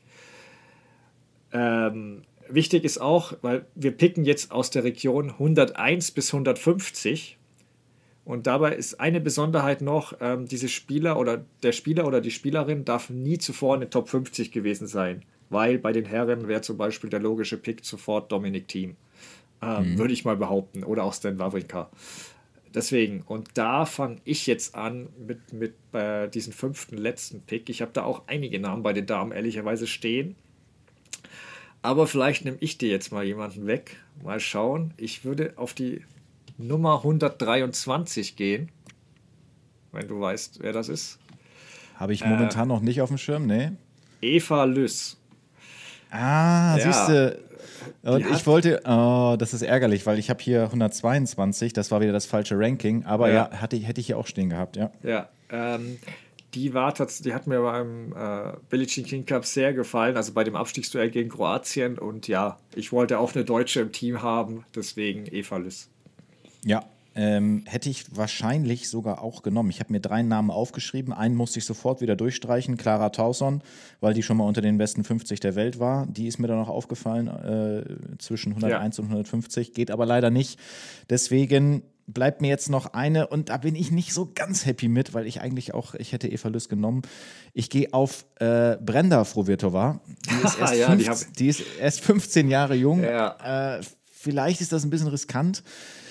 Wichtig ist auch, weil wir picken jetzt aus der Region 101 bis 150. Und dabei ist eine Besonderheit noch, der Spieler oder die Spielerin darf nie zuvor in den Top 50 gewesen sein. Weil bei den Herren wäre zum Beispiel der logische Pick sofort Dominic Thiem. Würde ich mal behaupten. Oder auch Stan Wawrinka. Deswegen, und da fange ich jetzt an mit diesem 5. letzten Pick. Ich habe da auch einige Namen bei den Damen ehrlicherweise stehen. Aber vielleicht nehme ich dir jetzt mal jemanden weg. Mal schauen. Ich würde auf die Nummer 123 gehen. Wenn du weißt, wer das ist. Habe ich momentan noch nicht auf dem Schirm, ne? Eva Lüss. Siehst du. Und ich wollte, das ist ärgerlich, weil ich habe hier 122, das war wieder das falsche Ranking, aber hätte ich hier auch stehen gehabt, ja. Ja, die hat mir beim Billie Jean King Cup sehr gefallen, also bei dem Abstiegsduell gegen Kroatien. Und ja, ich wollte auch eine Deutsche im Team haben, deswegen Eva Lüss. Ja, hätte ich wahrscheinlich sogar auch genommen. Ich habe mir 3 Namen aufgeschrieben. Einen musste ich sofort wieder durchstreichen, Clara Tauson, weil die schon mal unter den besten 50 der Welt war. Die ist mir dann noch aufgefallen, zwischen 101 und 150, geht aber leider nicht. Deswegen bleibt mir jetzt noch eine und da bin ich nicht so ganz happy mit, weil ich hätte Eva Lüss genommen. Ich gehe auf Brenda Fruhvirtova. Die ist erst 15 Jahre jung. Ja. Vielleicht ist das ein bisschen riskant.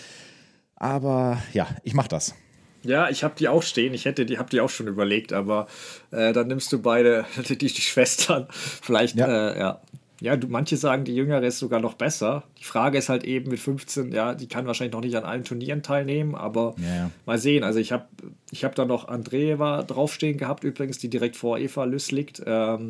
Aber ja, ich mach das. Ja, ich habe die auch stehen. Habe die auch schon überlegt, aber dann nimmst du beide die Schwestern. Vielleicht, ja. Ja, manche sagen, die Jüngere ist sogar noch besser. Die Frage ist halt eben mit 15, ja, die kann wahrscheinlich noch nicht an allen Turnieren teilnehmen, aber mal sehen. Also ich hab da noch Andreeva draufstehen gehabt, übrigens, die direkt vor Eva Lüss liegt.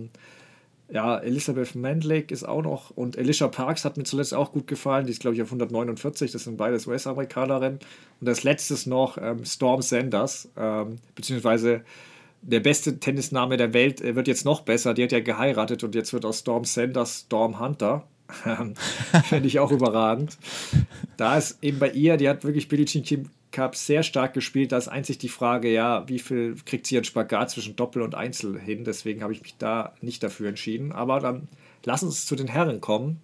Ja, Elisabeth Mandlik ist auch noch und Alicia Parks hat mir zuletzt auch gut gefallen. Die ist, glaube ich, auf 149. Das sind beides US-Amerikanerinnen. Und als letztes noch Storm Sanders, beziehungsweise der beste Tennisname der Welt wird jetzt noch besser. Die hat ja geheiratet und jetzt wird aus Storm Sanders Storm Hunter. Finde ich auch überragend. Da ist eben bei ihr, die hat wirklich Billie Jean Cup sehr stark gespielt. Da ist einzig die Frage, ja, wie viel kriegt sie einen Spagat zwischen Doppel und Einzel hin? Deswegen habe ich mich da nicht dafür entschieden. Aber dann lass uns zu den Herren kommen.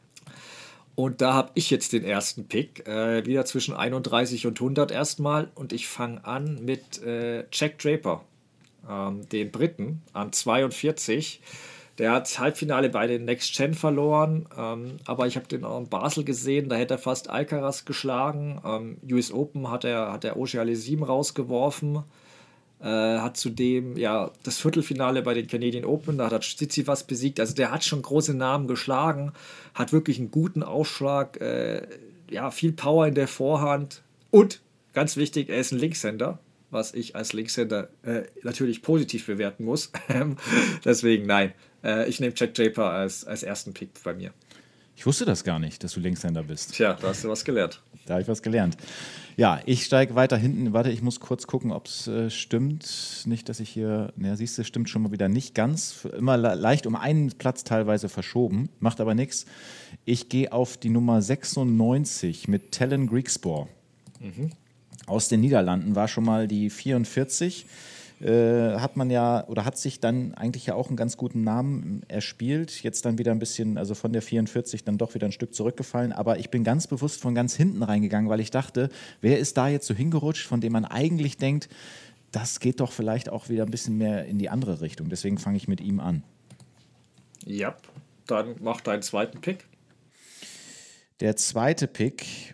Und da habe ich jetzt den ersten Pick, wieder zwischen 31 und 100 erstmal. Und ich fange an mit Jack Draper, den Briten, an 42. Der hat das Halbfinale bei den Next Gen verloren, aber ich habe den auch in Basel gesehen, da hätte er fast Alcaraz geschlagen. US Open hat er Auger Aliassime rausgeworfen, hat zudem ja das Viertelfinale bei den Canadian Open, da hat er Tsitsipas besiegt. Also der hat schon große Namen geschlagen, hat wirklich einen guten Ausschlag, ja, viel Power in der Vorhand und ganz wichtig, er ist ein Linkshänder, was ich als Linkshänder natürlich positiv bewerten muss. Deswegen nein. Ich nehme Jack Draper als ersten Pick bei mir. Ich wusste das gar nicht, dass du Linkshänder bist. Tja, da hast du was gelernt. Da habe ich was gelernt. Ja, ich steige weiter hinten. Warte, ich muss kurz gucken, ob es stimmt. Nicht, dass ich hier... Ja, siehst du, stimmt schon mal wieder nicht ganz. Immer leicht um einen Platz teilweise verschoben. Macht aber nichts. Ich gehe auf die Nummer 96 mit Tellen Griekspoor. Aus den Niederlanden war schon mal die 44. Hat man ja, oder hat sich dann eigentlich ja auch einen ganz guten Namen erspielt. Jetzt dann wieder ein bisschen, also von der 44 dann doch wieder ein Stück zurückgefallen. Aber ich bin ganz bewusst von ganz hinten reingegangen, weil ich dachte, wer ist da jetzt so hingerutscht, von dem man eigentlich denkt, das geht doch vielleicht auch wieder ein bisschen mehr in die andere Richtung. Deswegen fange ich mit ihm an. Ja, dann mach deinen zweiten Pick. Der zweite Pick,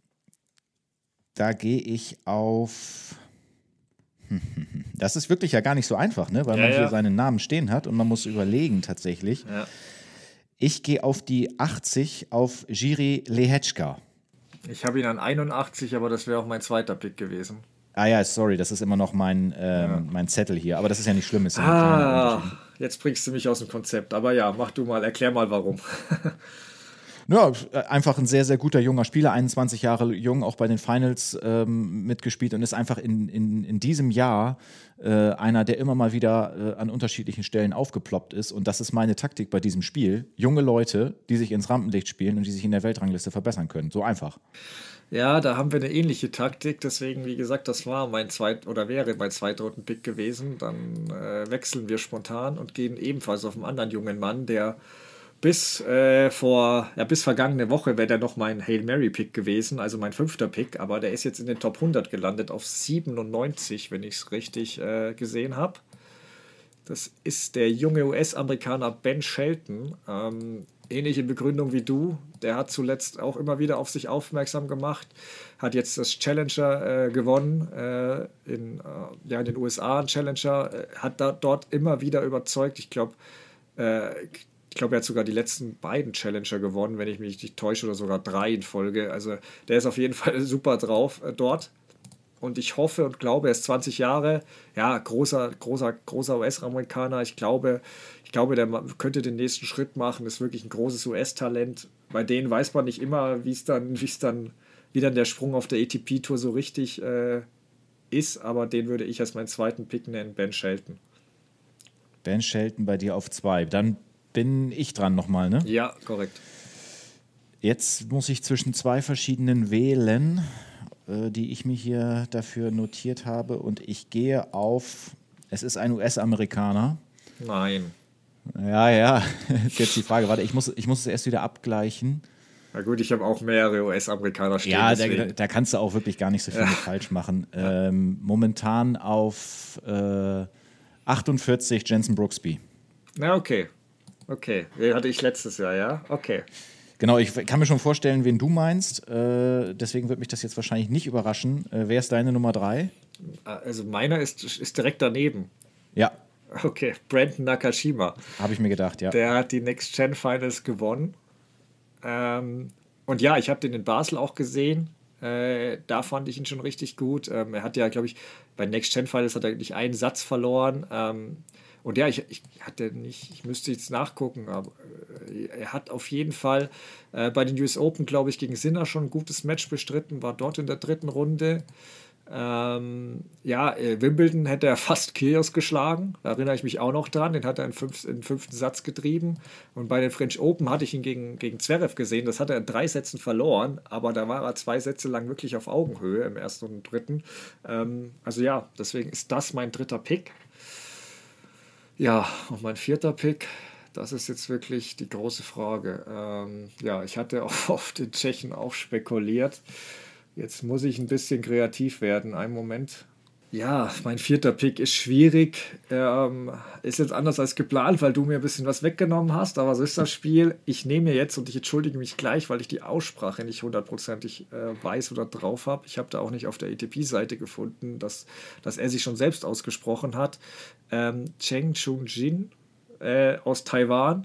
da gehe ich auf... Das ist wirklich ja gar nicht so einfach, ne? Weil man hier seinen Namen stehen hat und man muss überlegen tatsächlich. Ja. Ich gehe auf die 80 auf Jiří Lehečka. Ich habe ihn an 81, aber das wäre auch mein zweiter Pick gewesen. Ah ja, sorry, das ist immer noch mein Zettel hier, aber das ist ja nicht schlimm. Ist ja jetzt bringst du mich aus dem Konzept. Aber ja, mach du mal, erklär mal warum. Ja, einfach ein sehr, sehr guter junger Spieler, 21 Jahre jung, auch bei den Finals mitgespielt und ist einfach in diesem Jahr einer, der immer mal wieder an unterschiedlichen Stellen aufgeploppt ist. Und das ist meine Taktik bei diesem Spiel. Junge Leute, die sich ins Rampenlicht spielen und die sich in der Weltrangliste verbessern können. So einfach. Ja, da haben wir eine ähnliche Taktik. Deswegen, wie gesagt, das war wäre mein Zweitrunden-Pick gewesen. Dann wechseln wir spontan und gehen ebenfalls auf einen anderen jungen Mann, der bis vergangene Woche wäre der noch mein Hail Mary-Pick gewesen, also mein 5. Pick, aber der ist jetzt in den Top 100 gelandet, auf 97, wenn ich es richtig gesehen habe. Das ist der junge US-Amerikaner Ben Shelton, ähnliche Begründung wie du. Der hat zuletzt auch immer wieder auf sich aufmerksam gemacht, hat jetzt das Challenger gewonnen, in den USA ein Challenger, hat dort immer wieder überzeugt. Ich glaube, er hat sogar die letzten beiden Challenger gewonnen, wenn ich mich nicht täusche, oder sogar 3 in Folge. Also der ist auf jeden Fall super drauf dort. Und ich hoffe und glaube, er ist 20 Jahre. Ja, großer US-Amerikaner. Ich glaube, der könnte den nächsten Schritt machen. Ist wirklich ein großes US-Talent. Bei denen weiß man nicht immer, wie dann der Sprung auf der ATP-Tour so richtig ist, aber den würde ich als meinen zweiten Pick nennen, Ben Shelton. Ben Shelton bei dir auf 2. Dann bin ich dran nochmal, ne? Ja, korrekt. Jetzt muss ich zwischen 2 verschiedenen wählen, die ich mir hier dafür notiert habe. Und ich gehe auf, es ist ein US-Amerikaner. Nein. Ja, ist jetzt die Frage. Warte, ich muss es erst wieder abgleichen. Na gut, ich habe auch mehrere US-Amerikaner stehen. Ja, da kannst du auch wirklich gar nicht so viel falsch machen. Momentan auf 48 Jensen Brooksby. Na, okay. Den hatte ich letztes Jahr, ja? Okay. Genau, ich kann mir schon vorstellen, wen du meinst. Deswegen wird mich das jetzt wahrscheinlich nicht überraschen. Wer ist deine Nummer 3? Also meiner ist direkt daneben. Ja. Okay, Brandon Nakashima. Habe ich mir gedacht, ja. Der hat die Next Gen Finals gewonnen. Und ja, ich habe den in Basel auch gesehen. Da fand ich ihn schon richtig gut. Er hat ja, glaube ich, bei Next Gen Finals hat er nicht einen Satz verloren. Und ja, ich müsste jetzt nachgucken, aber er hat auf jeden Fall bei den US Open, glaube ich, gegen Sinner schon ein gutes Match bestritten, war dort in der 3. Runde. Wimbledon hätte er fast Kyrgios geschlagen, da erinnere ich mich auch noch dran, den hat er in den 5. Satz getrieben. Und bei den French Open hatte ich ihn gegen Zverev gesehen, das hat er in 3 Sätzen verloren, aber da war er 2 Sätze lang wirklich auf Augenhöhe im 1. und 3. Deswegen ist das mein 3. Pick. Ja, und mein 4. Pick, das ist jetzt wirklich die große Frage. Ich hatte auch auf den Tschechen auch spekuliert. Jetzt muss ich ein bisschen kreativ werden. Einen Moment. Ja, mein 4. Pick ist schwierig. Ist jetzt anders als geplant, weil du mir ein bisschen was weggenommen hast. Aber so ist das Spiel. Ich nehme jetzt, und ich entschuldige mich gleich, weil ich die Aussprache nicht 100%ig weiß oder drauf habe. Ich habe da auch nicht auf der ATP-Seite gefunden, dass er sich schon selbst ausgesprochen hat. Cheng Chung-Jin aus Taiwan.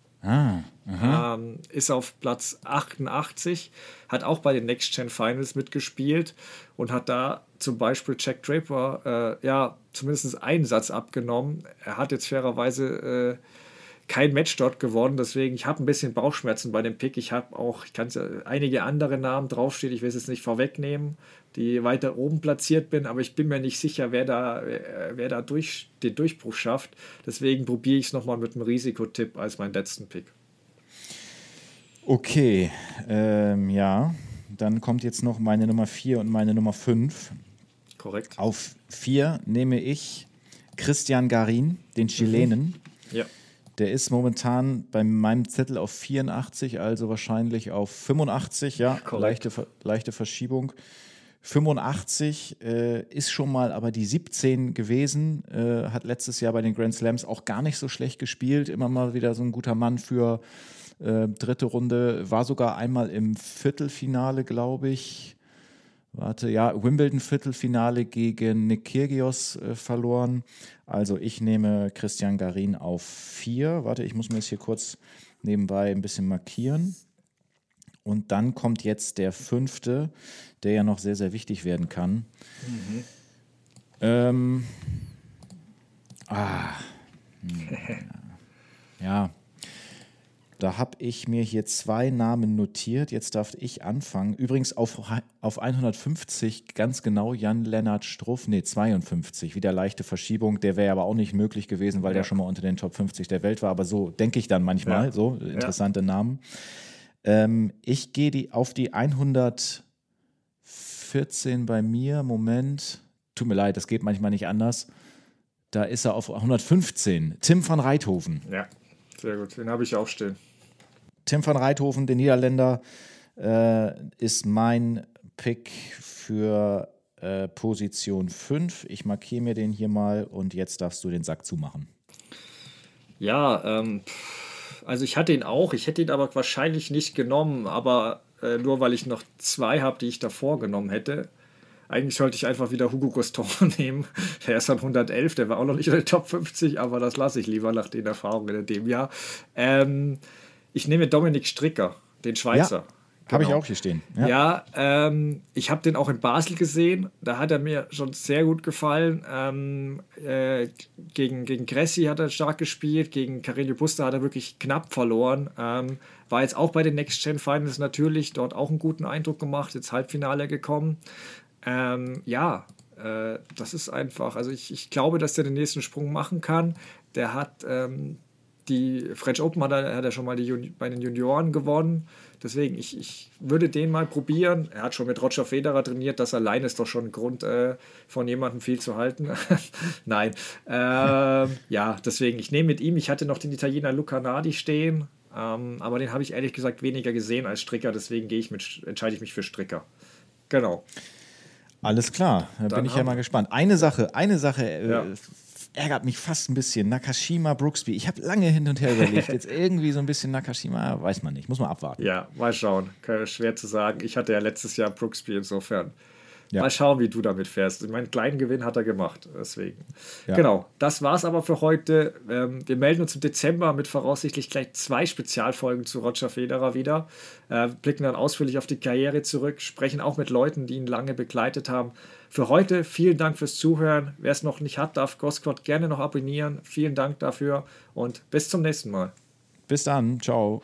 Ist auf Platz 88, hat auch bei den Next Gen Finals mitgespielt und hat da zum Beispiel Jack Draper zumindest einen Satz abgenommen. Er hat jetzt fairerweise kein Match dort gewonnen, deswegen ich habe ein bisschen Bauchschmerzen bei dem Pick. Ich kann einige andere Namen draufstehen, ich will es jetzt nicht vorwegnehmen, die weiter oben platziert bin, aber ich bin mir nicht sicher, wer da den Durchbruch schafft. Deswegen probiere ich es nochmal mit einem Risikotipp als meinen letzten Pick. Okay, dann kommt jetzt noch meine Nummer 4 und meine Nummer 5. Korrekt. Auf 4 nehme ich Cristian Garin, den Chilenen. Ja. Der ist momentan bei meinem Zettel auf 84, also wahrscheinlich auf 85, ja, leichte Verschiebung. 85 ist schon mal aber die 17 gewesen, hat letztes Jahr bei den Grand Slams auch gar nicht so schlecht gespielt, immer mal wieder so ein guter Mann für 3. Runde, war sogar einmal im Viertelfinale, glaube ich. Wimbledon-Viertelfinale gegen Nick Kyrgios verloren. Also ich nehme Cristian Garin auf 4. Warte, ich muss mir das hier kurz nebenbei ein bisschen markieren. Und dann kommt jetzt der 5., der ja noch sehr, sehr wichtig werden kann. Da habe ich mir hier 2 Namen notiert. Jetzt darf ich anfangen. Übrigens auf 150 ganz genau Jan-Lennart Struff. 52. Wieder leichte Verschiebung. Der wäre aber auch nicht möglich gewesen, weil der schon mal unter den Top 50 der Welt war. Aber so denke ich dann manchmal. So interessante Namen. Ich gehe auf die 114 bei mir. Moment. Tut mir leid, das geht manchmal nicht anders. Da ist er auf 115. Tim van Rijthoven. Ja, sehr gut. Den habe ich auch stehen. Tim van Rijthoven, der Niederländer, ist mein Pick für Position 5. Ich markiere mir den hier mal und jetzt darfst du den Sack zumachen. Ja, also ich hatte ihn auch. Ich hätte ihn aber wahrscheinlich nicht genommen, aber nur weil ich noch 2 habe, die ich davor genommen hätte. Eigentlich sollte ich einfach wieder Hugo Gaston nehmen. Der ist an 111, der war auch noch nicht in der Top 50, aber das lasse ich lieber nach den Erfahrungen in dem Jahr. Ich nehme Dominik Stricker, den Schweizer. Ja, habe ich auch hier stehen. Ja, ich habe den auch in Basel gesehen. Da hat er mir schon sehr gut gefallen. Gegen Gressi hat er stark gespielt. Gegen Carreño Busta hat er wirklich knapp verloren. War jetzt auch bei den Next Gen Finals natürlich. Dort auch einen guten Eindruck gemacht. Jetzt Halbfinale gekommen. Das ist einfach, also ich glaube, dass der den nächsten Sprung machen kann. Der hat die French Open hat er schon mal bei den Junioren gewonnen. Deswegen, ich würde den mal probieren. Er hat schon mit Roger Federer trainiert. Das allein ist doch schon ein Grund, von jemandem viel zu halten. Nein. Ja, deswegen, ich nehme mit ihm. Ich hatte noch den Italiener Luca Nardi stehen. Aber den habe ich ehrlich gesagt weniger gesehen als Stricker. Deswegen entscheide ich mich für Stricker. Genau. Alles klar, da bin ich ja mal gespannt. Eine Sache ärgert mich fast ein bisschen. Nakashima, Brooksby. Ich habe lange hin und her überlegt. Jetzt irgendwie so ein bisschen Nakashima, weiß man nicht. Muss man abwarten. Ja, mal schauen. Schwer zu sagen. Ich hatte ja letztes Jahr Brooksby insofern. Ja. Mal schauen, wie du damit fährst. Meinen kleinen Gewinn hat er gemacht. Deswegen. Ja. Genau, das war's aber für heute. Wir melden uns im Dezember mit voraussichtlich gleich 2 Spezialfolgen zu Roger Federer wieder. Blicken dann ausführlich auf die Karriere zurück. Sprechen auch mit Leuten, die ihn lange begleitet haben. Für heute vielen Dank fürs Zuhören. Wer es noch nicht hat, darf Crosscourt gerne noch abonnieren. Vielen Dank dafür und bis zum nächsten Mal. Bis dann. Ciao.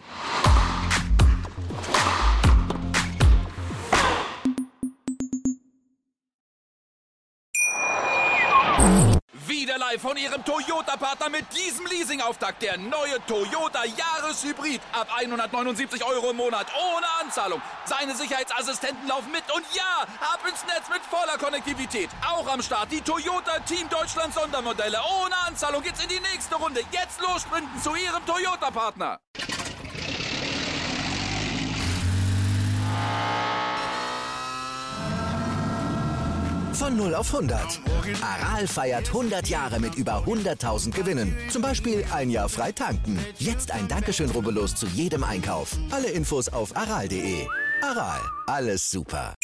Wieder live von Ihrem Toyota-Partner mit diesem Leasing-Auftakt. Der neue Toyota Jahreshybrid. Ab 179 € im Monat. Ohne Anzahlung. Seine Sicherheitsassistenten laufen mit. Und ja, ab ins Netz mit voller Konnektivität. Auch am Start die Toyota Team Deutschland Sondermodelle. Ohne Anzahlung geht's in die nächste Runde. Jetzt los sprinten zu Ihrem Toyota-Partner. Von 0 auf 100. Aral feiert 100 Jahre mit über 100.000 Gewinnen. Zum Beispiel ein Jahr frei tanken. Jetzt ein Dankeschön, rubbellos zu jedem Einkauf. Alle Infos auf aral.de. Aral, alles super.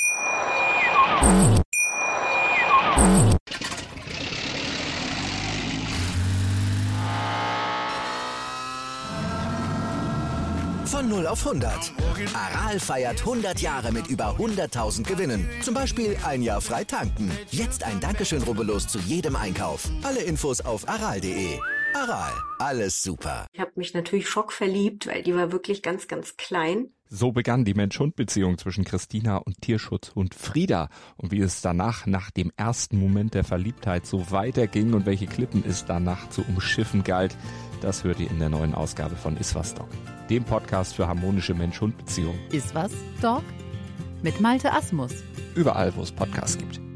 Von 0 auf 100. Aral feiert 100 Jahre mit über 100.000 Gewinnen. Zum Beispiel ein Jahr frei tanken. Jetzt ein Dankeschön, rubbellos zu jedem Einkauf. Alle Infos auf aral.de. Aral, alles super. Ich habe mich natürlich schockverliebt, weil die war wirklich ganz, ganz klein. So begann die Mensch-Hund-Beziehung zwischen Christina und Tierschutzhund Frieda. Und wie es danach, nach dem ersten Moment der Verliebtheit, so weiterging und welche Klippen es danach zu umschiffen galt, das hört ihr in der neuen Ausgabe von Iswas Dog, dem Podcast für harmonische Mensch-Hund-Beziehungen. Iswas Dog? Mit Malte Asmus. Überall, wo es Podcasts gibt.